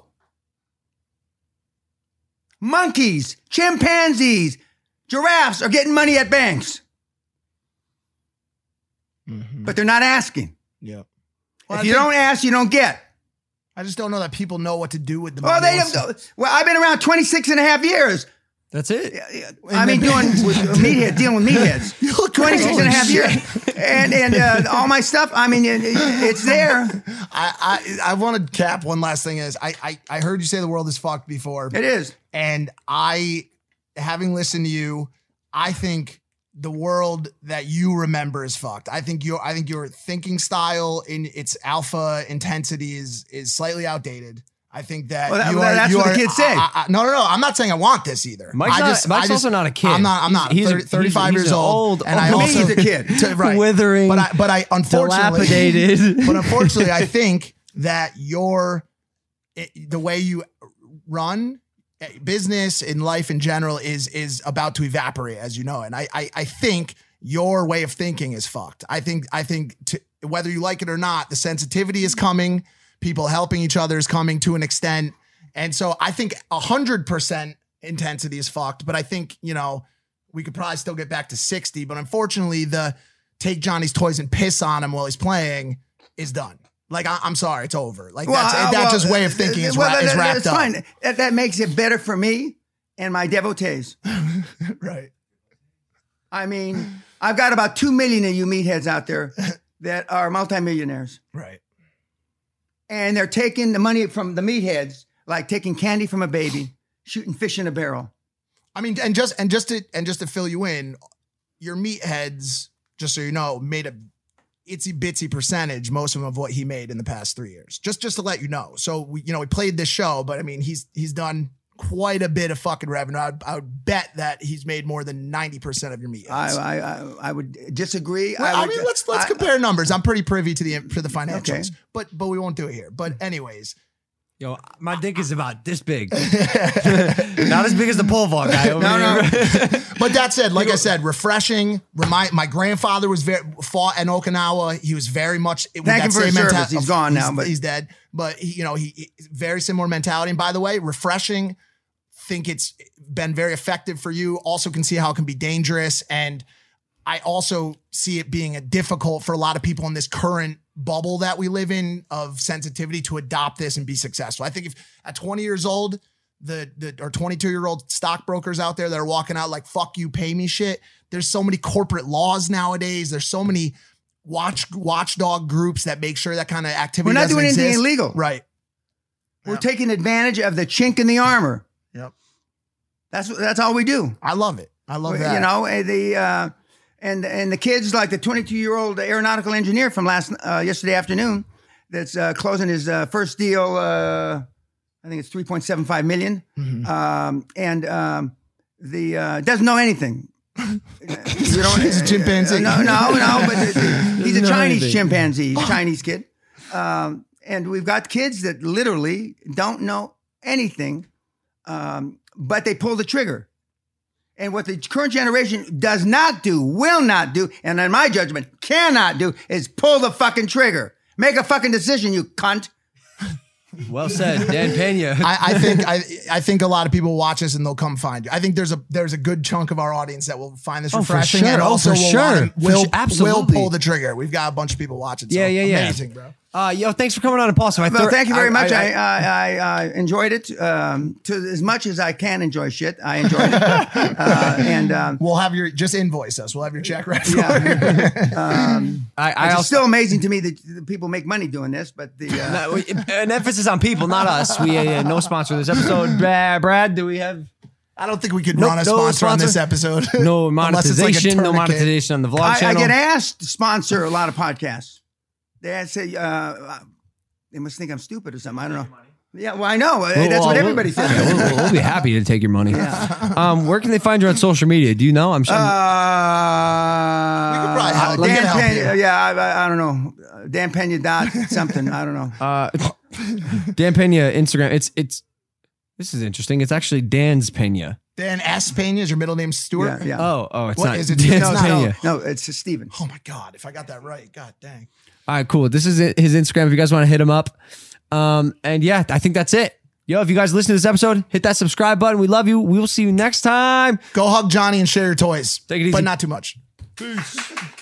Monkeys, chimpanzees, giraffes are getting money at banks. Mm-hmm. But they're not asking. Yeah. Well, if you don't ask, you don't get. I just don't know that people know what to do with the Well, money. they have, well, I've been around twenty-six and a half years. That's it. I mean, doing with meathead, dealing with meatheads. You look twenty-six and a half shit. years. And, and uh, all my stuff, I mean, it, it's there. I, I, I want to cap one last thing is I, I, I heard you say the world is fucked before. It is. And I, having listened to you, I think the world that you remember is fucked. I think your I think your thinking style in its alpha intensity is is slightly outdated. I think that, well, that you well, are. That's you what are, the kids say. I, I, no, no, no. I'm not saying I want this either. Mike's, I not, just, Mike's I just, also not a kid. I'm not. I'm not. He's, thirty, he's, thirty-five he's years old, old. and oh, I to me, also he's a kid. to, right. Withering. But I, but I unfortunately, dilapidated. but unfortunately, I think that your it, the way you run business in life in general is is about to evaporate, as you know. And I I, I think your way of thinking is fucked. I think I think to, whether you like it or not, the sensitivity is coming. People helping each other is coming to an extent. And so I think one hundred percent intensity is fucked. But I think, you know, we could probably still get back to sixty. But unfortunately, the take Johnny's toys and piss on him while he's playing is done. Like, I, I'm sorry, it's over. Like, Well, that's, uh, that well, just way of thinking is, well, ra- is that- wrapped that's up. fine. That, that makes it better for me and my devotees. Right. I mean, I've got about two million of you meatheads out there that are multimillionaires. Right. And they're taking the money from the meatheads, like taking candy from a baby, shooting fish in a barrel. I mean, and just and just to and just to fill you in, your meatheads, just so you know, made a itsy bitsy percentage, most of them of what he made in the past three years. Just just to let you know. So we, you know, we played this show, but I mean, he's he's done quite a bit of fucking revenue. I, I would bet that he's made more than ninety percent of your meatheads. I, I I I would disagree. Well, I, would, mean, let's let's I- compare numbers. I'm pretty privy to the to the financials, Okay. but but we won't do it here. But anyways, Yo, my dick is about this big. Not as big as the pole vault guy over No, here. no. but that said, like I said, refreshing. Remind my grandfather was very fought in Okinawa. He was very much with Thank that him for same his service. mentality. He's gone now, he's, but- he's dead. But he, you know, he, he very similar mentality. And by the way, refreshing. Think it's been very effective for you. Also can see how it can be dangerous. And I also see it being a difficult for a lot of people in this current bubble that we live in of sensitivity to adopt this and be successful. I think if at twenty years old, the, the or twenty-two year old stockbrokers out there that are walking out like, fuck you, pay me shit. There's so many corporate laws nowadays. There's so many watch watchdog groups that make sure that kind of activity We're not doesn't doing anything exist. illegal. Right. We're Yeah. taking advantage of the chink in the armor. Yep. That's that's all we do. I love it. I love that. You know, eh, the uh, and and the kids like the twenty-two year old aeronautical engineer from last uh, yesterday afternoon that's uh, closing his uh, first deal. Uh, I think it's three point seven five million, Mhm. um, and um, the uh, doesn't know anything. You don't, He's a chimpanzee. No, no, no. But the- the- he's a know Chinese anything. chimpanzee, he's a Chinese kid, um, and we've got kids that literally don't know anything, um, but they pull the trigger. And what the current generation does not do, will not do, and in my judgment, cannot do, is pull the fucking trigger. Make a fucking decision, you cunt. Well said, Dan Pena. I, I think I, I think a lot of people watch us and they'll come find you. I think there's a there's a good chunk of our audience that will find this Oh, for refreshing sure. and Oh, also for will, sure. wanna- For will, sure. Absolutely. will pull the trigger. We've got a bunch of people watching. So Yeah, yeah, yeah. amazing, bro. Uh, yo, thanks for coming on and Paul. So I Well, thought- thank you very much. I, I- I, I, I enjoyed it um, to as much as I can enjoy shit. I enjoyed it, uh, and um, We'll have your just invoice us. We'll have your check right for yeah. um, I, I it's also still amazing to me that the people make money doing this, but the uh, No, we- an emphasis on people, not us. We uh, no sponsor this episode. Brad, Brad, do we have I don't think we could Nope, run a no sponsor, on this sponsor. episode. No Unless it's like a monetization. No tourniquet. monetization on the vlog I, I channel. get asked to sponsor a lot of podcasts. They say uh, they must think I'm stupid or something. I don't know. Yeah, well, I know. Well, That's well, what we'll- everybody thinks. Yeah, we'll, we'll be happy to take your money. Um, where can they find you on social media? Do you know? I'm sure. Uh, We could probably help- Dan we can help Pena, you. yeah, I, I don't know. Uh, Dan Pena dot something. I don't know. Uh, Dan Pena Instagram. It's it's. This is interesting. It's actually Dan's Pena. Dan S. Pena is your middle name Stewart? Yeah, yeah. Oh, oh, it's What not. is it? Dan's No, it's not. Pena. No, it's Steven. Oh my God, if I got that right, God dang. All right, cool. This is it, his Instagram. If you guys want to hit him up, um, and yeah, I think that's it. Yo, if you guys listen to this episode, hit that subscribe button. We love you. We will see you next time. Go hug Johnny and share your toys. Take it easy. But not too much. Peace.